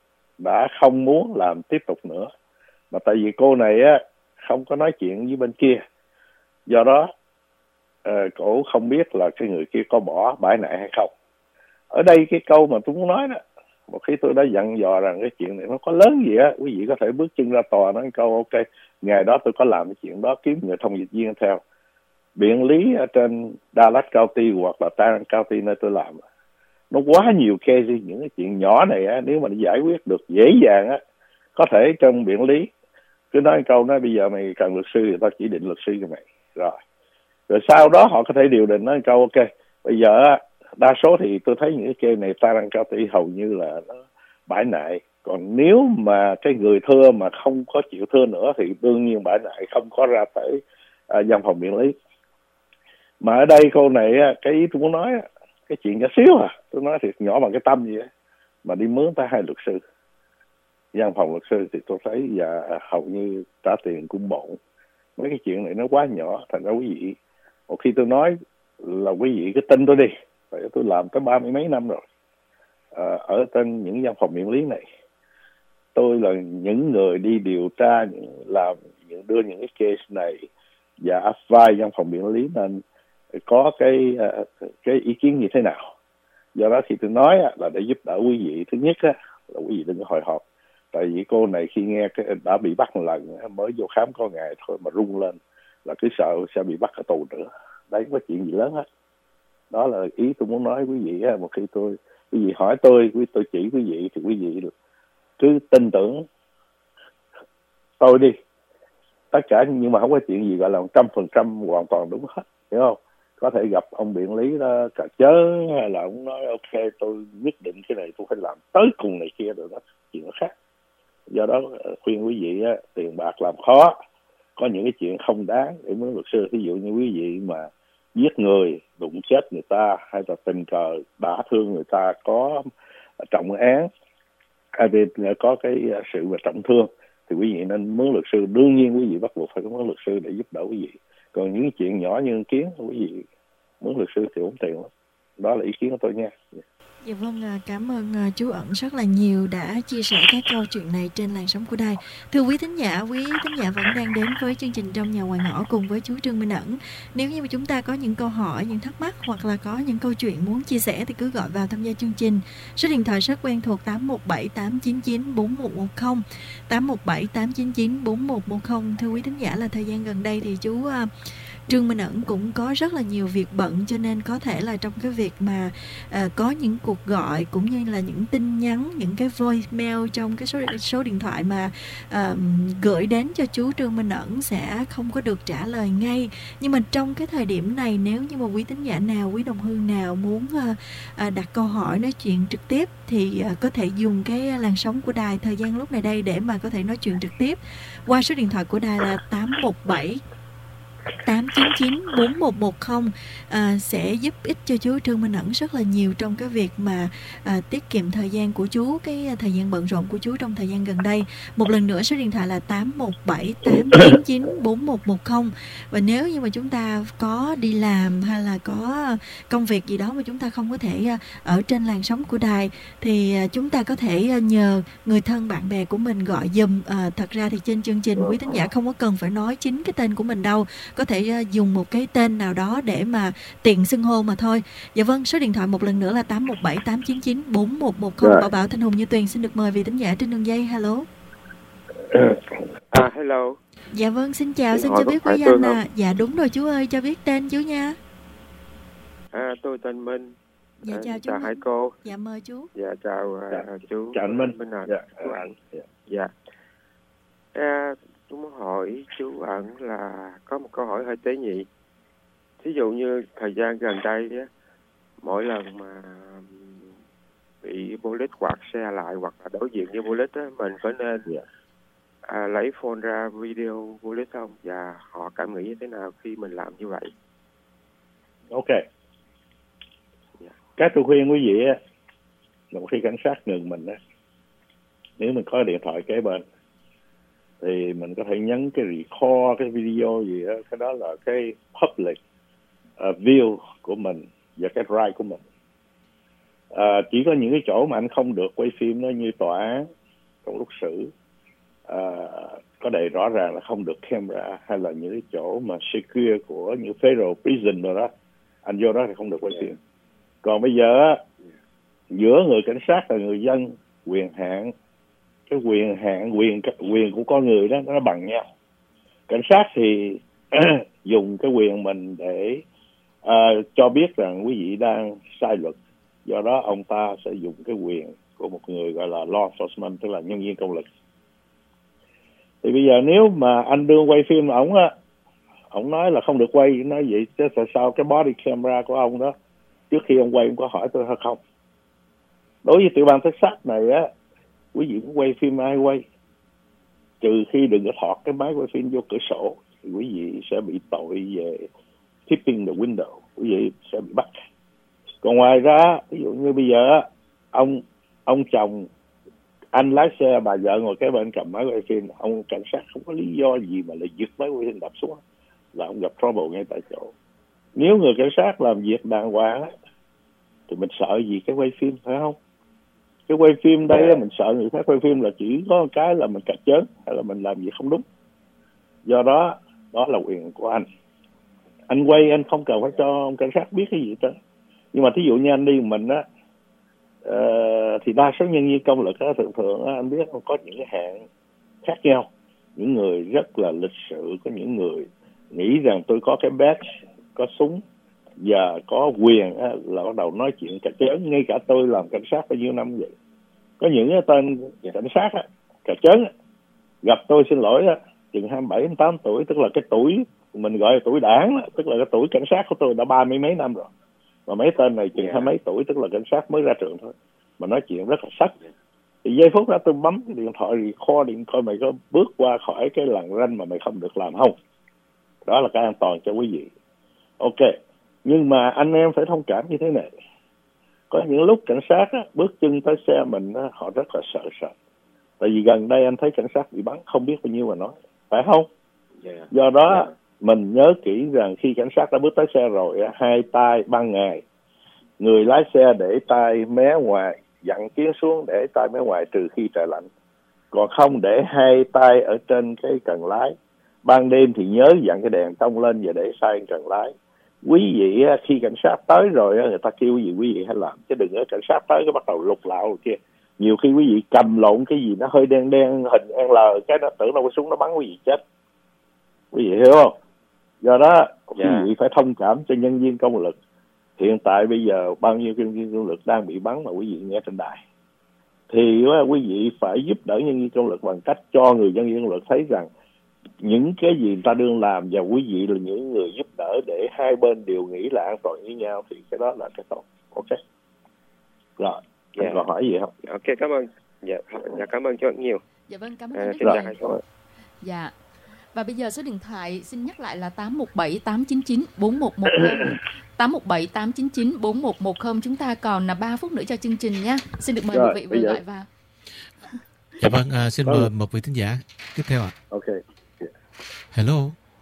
[SPEAKER 4] đã không muốn làm tiếp tục nữa, mà tại vì cô này á không có nói chuyện với bên kia, do đó uh, cổ không biết là cái người kia có bỏ bãi nại hay không. Ở đây cái câu mà tôi muốn nói đó, một khi tôi đã dặn dò rằng cái chuyện này nó có lớn gì á, quý vị có thể bước chân ra tòa nói câu ok, ngày đó tôi có làm cái chuyện đó, kiếm người thông dịch viên theo. Biện lý ở trên Dallas County hoặc là Tarrant County nơi tôi làm, nó quá nhiều case, những cái chuyện nhỏ này á, nếu mà giải quyết được dễ dàng á, có thể trong biện lý cứ nói câu nói bây giờ mày cần luật sư thì tao chỉ định luật sư cho mày rồi. Rồi sau đó họ có thể điều định nói câu ok, bây giờ đa số thì tôi thấy những cái case này Tarrant County hầu như là nó bãi nại. Còn nếu mà cái người thưa mà không có chịu thưa nữa thì đương nhiên bãi nại, không có ra tới à, văn phòng biện lý. Mà ở đây câu này cái ý tôi muốn nói, cái chuyện nhỏ xíu à, tôi nói thiệt nhỏ bằng cái tâm vậy á, mà đi mướn tới hai luật sư, văn phòng luật sư thì tôi thấy và hầu như trả tiền cũng bộn. Mấy cái chuyện này nó quá nhỏ, thành ra quý vị, một khi tôi nói là quý vị cứ tin tôi đi, tại tôi làm tới ba mươi mấy năm rồi à, ở trên những văn phòng biện lý này. Tôi là những người đi điều tra, những, làm những đưa những cái case này và vai văn phòng biện lý nên có cái cái ý kiến như thế nào. Do đó thì tôi nói là để giúp đỡ quý vị, thứ nhất là quý vị đừng có hồi hộp, tại vì cô này khi nghe cái đã bị bắt một lần mới vô khám có ngày thôi mà rung lên là cứ sợ sẽ bị bắt ở tù nữa. Đấy không có chuyện gì lớn hết. Đó là ý tôi muốn nói quý vị. Một khi tôi quý vị hỏi tôi, quý tôi chỉ quý vị thì quý vị cứ tin tưởng tôi đi, tất cả, nhưng mà không có chuyện gì gọi là một trăm phần trăm hoàn toàn đúng hết, hiểu không? Có thể gặp ông biện lý đó cà chớ, hay là ông nói ok tôi quyết định cái này tôi phải làm tới cùng này kia, rồi đó chuyện nó khác. Do đó khuyên quý vị á, tiền bạc làm khó, có những cái chuyện không đáng để mướn luật sư. Ví dụ như quý vị mà giết người, đụng chết người ta, hay là tình cờ đả thương người ta, có trọng án, hay là có cái sự mà trọng thương, thì quý vị nên mướn luật sư. Đương nhiên quý vị bắt buộc phải có mướn luật sư để giúp đỡ quý vị. Còn những chuyện nhỏ như kiến, quý vị mướn luật sư thì không tiền lắm. Đó là ý kiến của tôi nha.
[SPEAKER 5] Dạ vâng, cảm ơn chú Ẩn rất là nhiều đã chia sẻ các câu chuyện này trên làn sóng của đài. Thưa quý thính giả, quý thính giả vẫn đang đến với chương trình Trong Nhà Ngoài Ngõ cùng với chú Trương Minh Ẩn. Nếu như mà chúng ta có những câu hỏi, những thắc mắc hoặc là có những câu chuyện muốn chia sẻ thì cứ gọi vào tham gia chương trình. Số điện thoại rất quen thuộc tám một bảy tám chín chín bốn một một không, tám một bảy tám chín chín bốn một một không. Thưa quý thính giả, là thời gian gần đây thì chú uh, Trương Minh Ẩn cũng có rất là nhiều việc bận, cho nên có thể là trong cái việc mà uh, có những cuộc gọi cũng như là những tin nhắn, những cái voicemail trong cái số số điện thoại mà uh, gửi đến cho chú Trương Minh Ẩn sẽ không có được trả lời ngay. Nhưng mà trong cái thời điểm này, nếu như mà quý thính giả nào, quý đồng hương nào muốn uh, uh, đặt câu hỏi, nói chuyện trực tiếp thì uh, có thể dùng cái làn sóng của đài thời gian lúc này đây để mà có thể nói chuyện trực tiếp qua số điện thoại của đài là tám một bảy tám chín chín bốn một một không, à, sẽ giúp ích cho chú Trương Minh Ẩn rất là nhiều trong cái việc mà à, tiết kiệm thời gian của chú, cái thời gian bận rộn của chú trong thời gian gần đây. Một lần nữa số điện thoại là tám một bảy tám chín chín bốn một một không. Và nếu như mà chúng ta có đi làm hay là có công việc gì đó mà chúng ta không có thể ở trên làn sóng của đài thì chúng ta có thể nhờ người thân bạn bè của mình gọi giùm. À, thật ra thì trên chương trình quý thính giả không có cần phải nói chính cái tên của mình đâu, có thể dùng một cái tên nào đó để mà tiện xưng hô mà thôi. Dạ vâng, số điện thoại một lần nữa là tám một bảy tám chín chín bốn một một không. Bảo Bảo, Thanh Hùng, Như Tuyền xin được mời vị thính giả trên đường dây. Hello.
[SPEAKER 10] À, hello.
[SPEAKER 5] Dạ vâng, xin chào, xin cho biết quý anh à. Dạ đúng rồi chú ơi, cho biết tên chú nha.
[SPEAKER 10] À, tôi tên Minh.
[SPEAKER 5] Dạ
[SPEAKER 10] À,
[SPEAKER 5] chào chú
[SPEAKER 10] chào hai
[SPEAKER 5] Minh.
[SPEAKER 10] cô.
[SPEAKER 5] Dạ mời chú.
[SPEAKER 10] Dạ chào
[SPEAKER 4] Dạ.
[SPEAKER 10] à, chú.
[SPEAKER 4] Chào anh Minh.
[SPEAKER 10] Minh Ẩn.
[SPEAKER 4] Dạ.
[SPEAKER 10] Chú Ẩn. Dạ. À, chú muốn hỏi chú Ẩn là có một câu hỏi hơi tế nhị. Thí dụ như thời gian gần đây á, mỗi lần mà bị bullet quạt xe lại hoặc là đối diện với bullet á, mình có nên
[SPEAKER 4] Dạ.
[SPEAKER 10] à, lấy phone ra video bullet không? Và họ cảm nghĩ như thế nào khi mình làm như vậy?
[SPEAKER 4] Ok. Các tôi khuyên quý vị á, một khi cảnh sát ngừng mình á, nếu mình có điện thoại kế bên thì mình có thể nhấn cái record cái video gì đó, cái đó là cái public uh, view của mình và cái right của mình. À, chỉ có những cái chỗ mà anh không được quay phim nó như tòa án trong lúc xử, à, có đề rõ ràng là không được camera, hay là những cái chỗ mà secure của những federal prison rồi đó, anh vô đó thì không được quay phim. Còn bây giờ giữa người cảnh sát và người dân, quyền hạn, cái quyền hạn quyền quyền của con người đó nó bằng nhau. Cảnh sát thì dùng cái quyền mình để uh, cho biết rằng quý vị đang sai luật, do đó ông ta sẽ dùng cái quyền của một người gọi là law enforcement, tức là nhân viên công lực. Thì bây giờ nếu mà anh đương quay phim ổng á, ổng nói là không được quay, nói vậy chứ tại sao cái body camera của ông đó trước khi ông quay ông có hỏi tôi hay không? Đối với tiểu bang Texas này á, quý vị cũng quay phim ai quay, trừ khi đừng có thọt cái máy quay phim vô cửa sổ thì quý vị sẽ bị tội về tipping the window, quý vị sẽ bị bắt. Còn ngoài ra, ví dụ như bây giờ ông ông chồng anh lái xe, bà vợ ngồi kế bên cầm máy quay phim, ông cảnh sát không có lý do gì mà lại giật máy quay phim đập xuống, là ông gặp trouble ngay tại chỗ. Nếu người cảnh sát làm việc đàng hoàng á, thì mình sợ gì cái quay phim, phải không? Cái quay phim đây mình sợ người khác quay phim là chỉ có một cái là mình cạch chớn hay là mình làm gì không đúng. Do đó, đó là quyền của anh. Anh quay anh không cần phải cho ông cảnh sát biết cái gì hết. Nhưng mà thí dụ như anh đi mình á, uh, thì đa số nhân viên công lực á, thường thường á, anh biết có những cái hạng khác nhau. Những người rất là lịch sự, có những người nghĩ rằng tôi có cái badge, có súng và có quyền á, là bắt đầu nói chuyện cà chớn. Ngay cả tôi làm cảnh sát bao nhiêu năm vậy, có những cái tên cảnh sát á, cà chớn á, gặp tôi xin lỗi á, chừng hai mươi bảy đến tám tuổi, tức là cái tuổi mình gọi là tuổi đảng á, tức là cái tuổi cảnh sát của tôi đã ba mươi mấy năm rồi. Mà mấy tên này chừng hai mấy tuổi, tức là cảnh sát mới ra trường thôi, mà nói chuyện rất là sắc. Thì giây phút đó tôi bấm cái điện thoại record điện, coi mày có bước qua khỏi cái lằn ranh mà mày không được làm không. Đó là cái an toàn cho quý vị. Ok, nhưng mà anh em phải thông cảm như thế này. Có những lúc cảnh sát á, bước chân tới xe mình á, họ rất là sợ sợ. Tại vì gần đây anh thấy cảnh sát bị bắn không biết bao nhiêu mà nói, phải không? Yeah. Do đó yeah. mình nhớ kỹ rằng khi cảnh sát đã bước tới xe rồi á, hai tay ban ngày, người lái xe để tay mé ngoài, dặn kiến xuống để tay mé ngoài trừ khi trời lạnh. Còn không để hai tay ở trên cái cần lái. Ban đêm thì nhớ dặn cái đèn tông lên và để sai cần lái. Quý vị khi cảnh sát tới rồi người ta kêu gì quý vị hãy làm, chứ đừng ở cảnh sát tới cái bắt đầu lục lạo kia. Nhiều khi quý vị cầm lộn cái gì nó hơi đen đen hình L, cái nó tưởng đâu cái súng nó bắn quý vị chết. Quý vị hiểu không? Do đó quý yeah. vị phải thông cảm cho nhân viên công lực. Hiện tại bây giờ bao nhiêu nhân viên công lực đang bị bắn mà quý vị nghe trên đài, thì quý vị phải giúp đỡ nhân viên công lực bằng cách cho người nhân viên công lực thấy rằng những cái gì người ta đương làm và quý vị là những người giúp đỡ để hai bên đều nghĩ là an toàn với nhau, thì cái đó là cái tốt. Ok. Rồi, yeah. còn hỏi gì không?
[SPEAKER 10] Ok, cảm ơn. Dạ, dạ cảm ơn cho nhiều.
[SPEAKER 3] Dạ vâng, cảm ơn
[SPEAKER 10] à,
[SPEAKER 3] anh
[SPEAKER 10] rất
[SPEAKER 3] rất
[SPEAKER 10] nhiều.
[SPEAKER 3] Dạ. Và bây giờ số điện thoại xin nhắc lại là tám một bảy tám chín chín bốn một một không. tám một bảy tám chín chín bốn một một không. Chúng ta còn là ba phút nữa cho chương trình nha. Xin được mời
[SPEAKER 4] Rồi,
[SPEAKER 3] một vị vừa gọi vào.
[SPEAKER 6] Dạ vâng, à, xin mời một vị thính giả tiếp theo ạ.
[SPEAKER 4] Ok.
[SPEAKER 6] Yeah. Hello.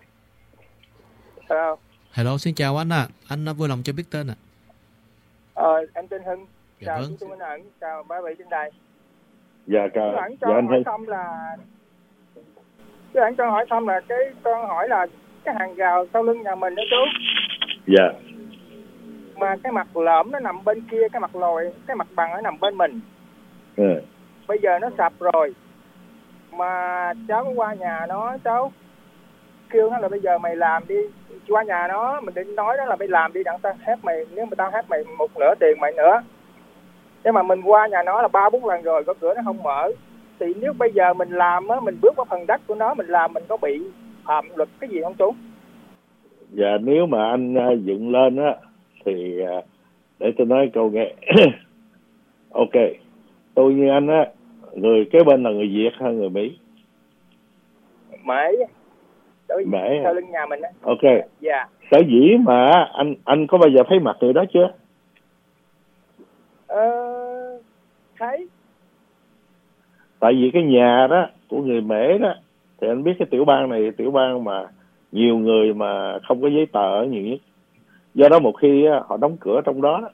[SPEAKER 11] Hello.
[SPEAKER 6] Hello, xin chào anh ạ. À. Anh vui lòng cho biết tên ạ. À.
[SPEAKER 11] Ờ, anh tên Hưng.
[SPEAKER 6] Dạ
[SPEAKER 11] chào
[SPEAKER 6] vâng.
[SPEAKER 11] chú Minh Ẩn, chào ba vị trên đài.
[SPEAKER 4] Dạ chào.
[SPEAKER 11] Chú Ẩn cho
[SPEAKER 4] dạ, anh
[SPEAKER 11] hỏi
[SPEAKER 4] Hưng.
[SPEAKER 11] xong là chú Ẩn cho hỏi xong là cái con hỏi là cái hàng rào sau lưng nhà mình đó chú.
[SPEAKER 4] Dạ.
[SPEAKER 11] Mà cái mặt lõm nó nằm bên kia, cái mặt lồi, cái mặt bằng nó nằm bên mình.
[SPEAKER 4] Ừ.
[SPEAKER 11] Bây giờ nó sập rồi. Mà cháu qua nhà nó cháu kêu nó là bây giờ mày làm đi, qua nhà nó mình định nói đó là mày làm đi, đặng tao hát mày, nếu mà tao hát mày một nửa tiền mày nữa. Nhưng mà mình qua nhà nó là ba bốn lần rồi, có cửa nó không mở. Thì nếu bây giờ mình làm á, mình bước vào phần đất của nó mình làm, mình có bị phạm luật cái gì không chú?
[SPEAKER 4] Dạ nếu mà anh uh, dựng lên á thì uh, để tôi nói câu nghe. Ok, tôi như anh á, người kế bên là người Việt hay người Mỹ?
[SPEAKER 11] Mỹ.
[SPEAKER 4] Mỹ
[SPEAKER 11] sau lưng nhà mình á.
[SPEAKER 4] Ok.
[SPEAKER 11] Dạ.
[SPEAKER 4] Sở dĩ mà anh anh có bao giờ thấy mặt người đó chưa?
[SPEAKER 11] Ờ, thấy.
[SPEAKER 4] Tại vì cái nhà đó của người Mễ đó, thì anh biết cái tiểu bang này tiểu bang mà nhiều người mà không có giấy tờ nhiều nhất. Do đó một khi á, họ đóng cửa trong đó,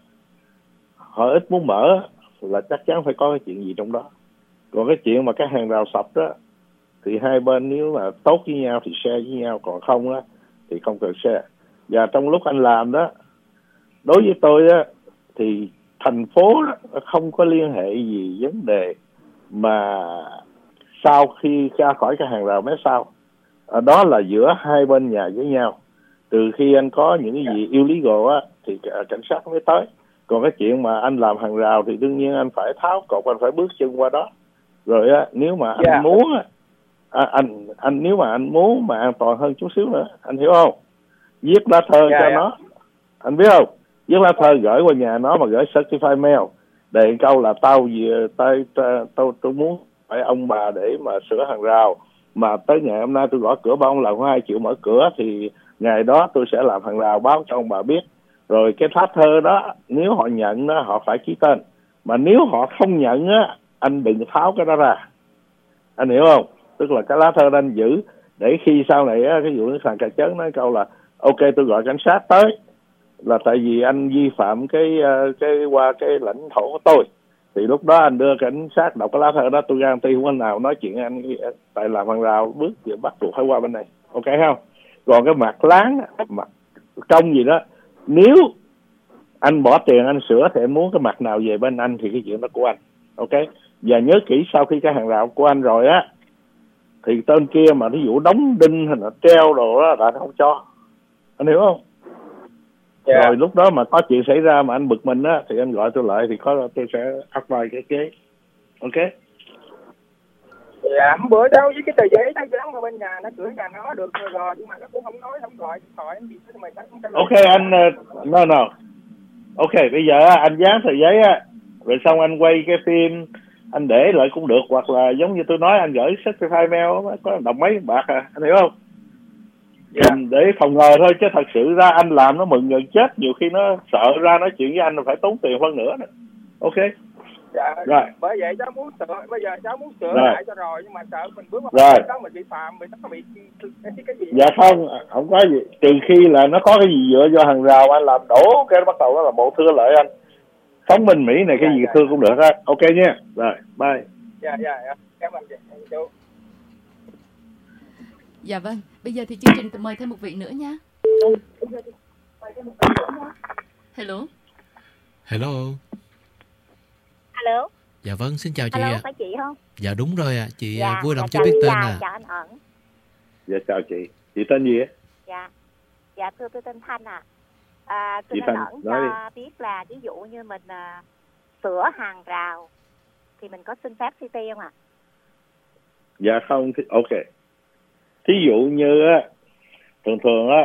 [SPEAKER 4] họ ít muốn mở là chắc chắn phải có cái chuyện gì trong đó. Còn cái chuyện mà cái hàng rào sập đó thì hai bên nếu mà tốt với nhau thì share với nhau, còn không á thì không cần share. Và trong lúc anh làm đó, đối với tôi á thì thành phố đó không có liên hệ gì vấn đề mà sau khi ra khỏi cái hàng rào mé sau, à, đó là giữa hai bên nhà với nhau. Từ khi anh có những cái gì illegal á thì cảnh sát mới tới. Còn cái chuyện mà anh làm hàng rào thì đương nhiên anh phải tháo cột, anh phải bước chân qua đó. Rồi á, nếu mà anh yeah. muốn á, à, anh anh nếu mà anh muốn mà an toàn hơn chút xíu nữa, anh hiểu không? Viết lá thơ yeah, cho yeah. nó, anh biết không? Viết lá thơ gửi qua nhà nó mà gửi certified mail, đề câu là tao về tao tao tôi muốn phải ông bà để mà sửa hàng rào, mà tới ngày hôm nay tôi gõ cửa ba ông lần có hai triệu mở cửa thì ngày đó tôi sẽ làm hàng rào, báo cho ông bà biết. Rồi cái lá thơ đó nếu họ nhận đó họ phải ký tên, mà nếu họ không nhận á anh đừng tháo cái đó ra, anh hiểu không? Tức là cái lá thơ đó anh giữ để khi sau này á, ví dụ như thằng cà chớn nói câu là ok tôi gọi cảnh sát tới là tại vì anh vi phạm cái cái qua cái lãnh thổ của tôi, thì lúc đó anh đưa cảnh sát đọc cái lá thơ đó, tôi guarantee không anh nào nói chuyện anh tại làm hàng rào bước thì bắt buộc phải qua bên này, ok không? Còn cái mặt láng mặt công gì đó, nếu anh bỏ tiền anh sửa thì anh muốn cái mặt nào về bên anh thì cái chuyện đó của anh, ok? Và nhớ kỹ sau khi cái hàng rào của anh rồi á thì tên kia mà ví dụ đóng đinh hay là treo đồ đó là anh không cho, anh hiểu không? Yeah. Rồi lúc đó mà có chuyện xảy ra mà anh bực mình á thì anh gọi tôi lại thì có tôi sẽ advise cái kế, ok?
[SPEAKER 11] Dạ, hôm bữa đâu với cái tờ giấy nó dán ở bên nhà, nó cửa nhà nó được rồi, rồi nhưng mà nó cũng không nói, không gọi điện thoại anh bị thế mày chắc không.
[SPEAKER 4] Ok anh, uh, no no. Ok bây giờ anh dán tờ giấy á, rồi xong anh quay cái phim anh để lại cũng được, hoặc là giống như tôi nói anh gửi certified mail có đồng mấy bạc à, anh hiểu không? Yeah. Để phòng ngừa thôi chứ thật sự ra anh làm nó mừng gần chết, nhiều khi nó sợ ra nói chuyện với anh là phải tốn tiền hơn nữa đó. Ok.
[SPEAKER 11] Dạ.
[SPEAKER 4] Rồi.
[SPEAKER 11] Bởi vậy cháu muốn sửa, bây giờ cháu muốn sửa
[SPEAKER 4] rồi.
[SPEAKER 11] lại cho rồi, nhưng mà sợ mình bước vào đó mình bị phạm, mình nó bị cái gì.
[SPEAKER 4] Dạ không, không có gì, trừ khi là nó có cái gì dựa do hàng rào anh làm đổ cái bắt đầu đó là bộ thưa lại anh. Sống bên Mỹ này cái dạ, gì dạ. Thưa cũng được á. Ok nha. Rồi, bye.
[SPEAKER 11] Dạ dạ dạ. Cảm ơn chị. Chú.
[SPEAKER 3] Dạ vâng, bây giờ thì chương trình mời thêm một vị nữa nha. Hello.
[SPEAKER 6] Hello.
[SPEAKER 12] Hello.
[SPEAKER 6] Dạ vâng, xin chào chị ạ.
[SPEAKER 12] Hello, phải chị không?
[SPEAKER 6] Dạ đúng rồi ạ, chị
[SPEAKER 12] dạ,
[SPEAKER 6] vui lòng
[SPEAKER 12] dạ,
[SPEAKER 6] cho biết tên
[SPEAKER 12] chào,
[SPEAKER 6] à.
[SPEAKER 12] Chào anh Ẩn.
[SPEAKER 4] Dạ chào chị. Chị tên gì á?
[SPEAKER 12] Dạ. Dạ thưa tôi tên Thanh ạ. À. À, tôi
[SPEAKER 4] anh
[SPEAKER 12] Ẩn cho biết là ví dụ như mình à, sửa hàng rào thì mình có xin phép city không ạ? À?
[SPEAKER 4] Dạ không, ok. Thí dụ như á, thường thường á,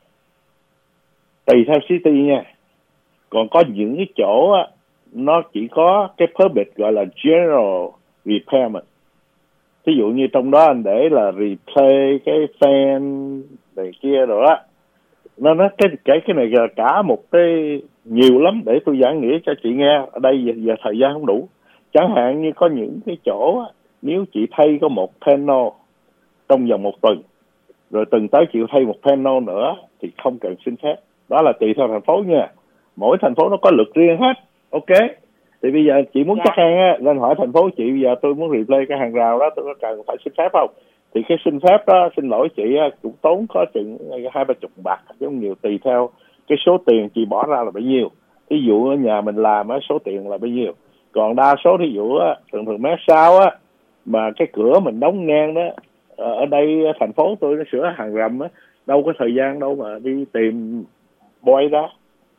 [SPEAKER 4] tùy theo city nha. Còn có những cái chỗ á, nó chỉ có cái permit gọi là general repairment. Thí dụ như trong đó anh để là replace cái fan này kia rồi á. Nó nói cái, cái cái này là cả một cái nhiều lắm để tôi giảng nghĩa cho chị nghe. Ở đây giờ, giờ thời gian không đủ. Chẳng hạn như có những cái chỗ á, nếu chị thay có một panel trong vòng một tuần, rồi tuần tới chịu thay một panel nữa thì không cần xin phép. Đó là tùy theo thành phố nha. Mỗi thành phố nó có luật riêng hết. Ok. Thì bây giờ chị muốn dạ. chắc ăn á, lên hỏi thành phố chị bây giờ tôi muốn replay cái hàng rào đó, tôi có cần phải xin phép không? Thì cái xin phép đó, xin lỗi chị á, cũng tốn có chừng hai ba chục bạc, giống nhiều tùy theo cái số tiền chị bỏ ra là bao nhiêu. Ví dụ ở nhà mình làm á, số tiền là bao nhiêu. Còn đa số ví dụ á, thường thường mét sau á, mà cái cửa mình đóng ngang đó, ở đây thành phố tôi nó sửa hàng rầm á, đâu có thời gian đâu mà đi tìm boy đó.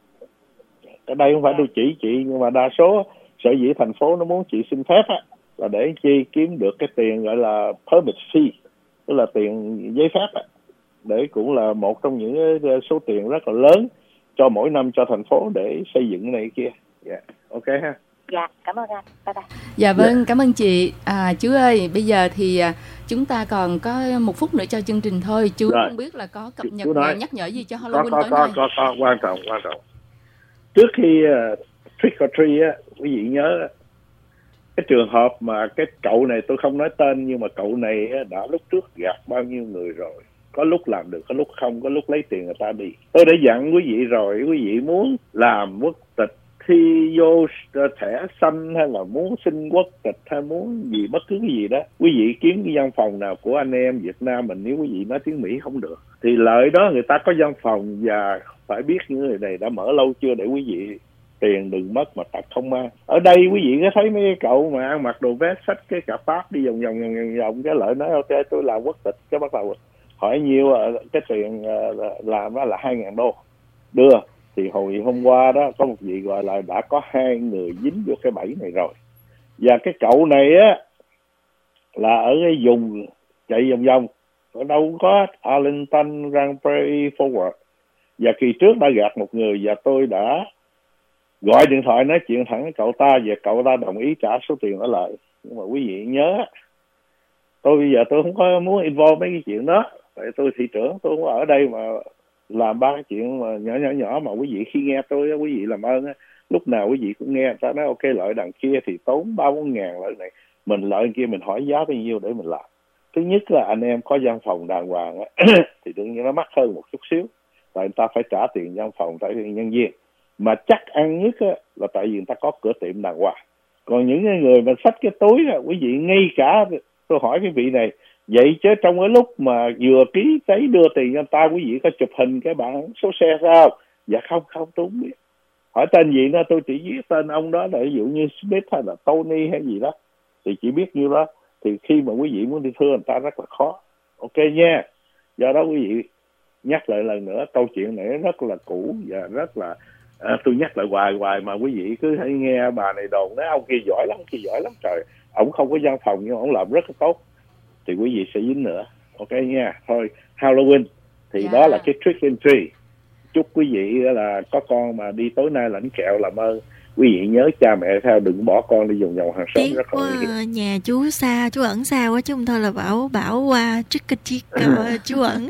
[SPEAKER 4] Ở đây không phải tôi chỉ chị, nhưng mà đa số sở dĩ thành phố nó muốn chị xin phép á là để chi kiếm được cái tiền gọi là permit fee, tức là tiền giấy phép á, để cũng là một trong những số tiền rất là lớn cho mỗi năm cho thành phố để xây dựng này kia. Dạ, yeah. Ok ha.
[SPEAKER 12] Dạ, cảm ơn anh. Bye bye.
[SPEAKER 3] Dạ vâng, yeah. Cảm ơn chị. À, chú ơi, bây giờ thì chúng ta còn có một phút nữa cho chương trình thôi. Chú rồi. Không biết là có cập nhật nhắc nhở gì cho Halloween
[SPEAKER 4] có, có,
[SPEAKER 3] tối
[SPEAKER 4] có,
[SPEAKER 3] nay?
[SPEAKER 4] Có, có, có, quan trọng, quan trọng. Trước khi uh, trick or treat á, quý vị nhớ cái trường hợp mà cái cậu này, tôi không nói tên, nhưng mà cậu này đã lúc trước gạt bao nhiêu người rồi. Có lúc làm được, có lúc không, có lúc lấy tiền người ta đi. Tôi đã dặn quý vị rồi, quý vị muốn làm quốc tịch, thi vô thẻ xanh hay là muốn xin quốc tịch hay muốn gì bất cứ cái gì đó, quý vị kiếm cái văn phòng nào của anh em Việt Nam mình, nếu quý vị nói tiếng Mỹ không được thì lợi đó người ta có văn phòng, và phải biết những người này đã mở lâu chưa để quý vị tiền đừng mất mà tật không mang. Ở đây quý vị có thấy mấy cái cậu mà ăn mặc đồ vest xách cái cà pháp đi vòng vòng vòng vòng, cái lợi nói ok tôi làm quốc tịch, cái bắt đầu hỏi nhiêu cái tiền làm đó là hai ngàn đô đưa. Thì hồi hôm qua đó có một vị gọi là đã có hai người dính vô cái bẫy này rồi. Và cái cậu này á là ở cái vùng chạy vòng vòng, ở đâu có Arlington, Grand Prairie, Forward. Và kỳ trước đã gạt một người, và tôi đã gọi điện thoại nói chuyện thẳng với cậu ta, và cậu ta đồng ý trả số tiền đó lại. Nhưng mà quý vị nhớ, tôi bây giờ tôi không có muốn involve mấy cái chuyện đó, tại tôi thị trưởng, tôi không có ở đây mà làm ba cái chuyện mà nhỏ nhỏ nhỏ mà quý vị khi nghe tôi, quý vị làm ơn, lúc nào quý vị cũng nghe người ta nói ok lợi đằng kia thì tốn ba bốn ngàn lợi này, mình lợi kia mình hỏi giá bao nhiêu để mình làm. Thứ nhất là anh em có văn phòng đàng hoàng thì đương nhiên nó mắc hơn một chút xíu, tại người ta phải trả tiền văn phòng, trả tiền nhân viên. Mà chắc ăn nhất á, là tại vì người ta có cửa tiệm đàng hoàng. Còn những người mà xách cái túi á, quý vị ngay cả tôi hỏi cái vị này, vậy chứ trong cái lúc mà vừa ký giấy đưa tiền cho người ta, quý vị có chụp hình cái bảng số xe sao? Dạ không, không, tôi không biết. Hỏi tên gì đó, tôi chỉ viết tên ông đó, để ví dụ như Smith hay là Tony hay gì đó, thì chỉ biết như đó. Thì khi mà quý vị muốn đi thưa người ta rất là khó. Ok nha. Do đó quý vị nhắc lại lần nữa, câu chuyện này rất là cũ và rất là à, tôi nhắc lại hoài hoài mà quý vị cứ hay nghe bà này đồn nói ông kia giỏi lắm, kia giỏi lắm trời. Ông không có văn phòng nhưng ông làm rất là tốt, thì quý vị sẽ dính nữa. Ok nha. Thôi Halloween thì yeah. Đó là cái trick and treat. Chúc quý vị là có con mà đi tối nay lãnh kẹo, làm ơn quý vị nhớ cha mẹ theo, đừng bỏ con đi vòng vòng hàng xóm. Rất là nguy hiểm.
[SPEAKER 5] Nhà chú xa, chú ẩn xa quá chứ không thôi là bảo bảo qua trick and treat chú ẩn.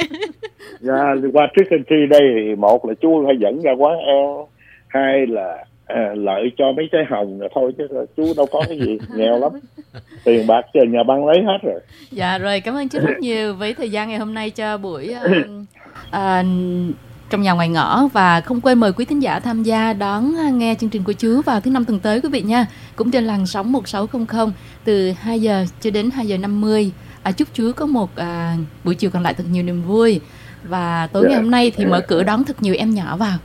[SPEAKER 4] Dạ, qua trick and treat đây thì một là chú phải dẫn ra quán ăn, hai là à, lợi cho mấy trái hồng rồi thôi, chứ chú đâu có cái gì, nghèo lắm, tiền bạc chờ nhà băng lấy hết rồi.
[SPEAKER 3] Dạ rồi, cảm ơn chú rất nhiều với thời gian ngày hôm nay cho buổi uh, uh, trong nhà ngoài ngõ, và không quên mời quý thính giả tham gia đón nghe chương trình của chú vào thứ năm tuần tới quý vị nha, cũng trên làn sóng một sáu không không từ hai giờ cho đến hai giờ năm mươi. À, chúc chú có một à, buổi chiều còn lại thật nhiều niềm vui, và tối yeah. ngày hôm nay thì mở cửa đón thật nhiều em nhỏ vào.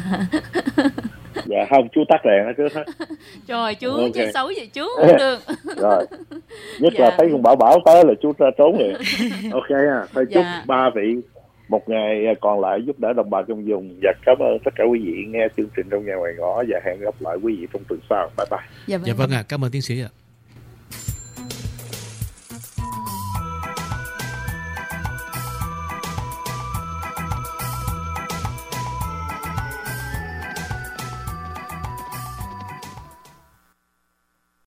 [SPEAKER 4] Dạ không, chú tắt đèn hết trước hết.
[SPEAKER 3] Trời chú, okay. Chơi xấu vậy chú không được.
[SPEAKER 4] Rồi, nhất dạ. là thấy con Bảo Bảo tới là chú ra trốn rồi. Ok nha, thôi chúc dạ. ba vị một ngày còn lại giúp đỡ đồng bào trong vùng, và cảm ơn tất cả quý vị nghe chương trình Trong Nhà Ngoài Ngõ, và hẹn gặp lại quý vị trong tuần sau. Bye bye.
[SPEAKER 6] Dạ vâng, dạ vâng ạ, cảm ơn tiến sĩ ạ.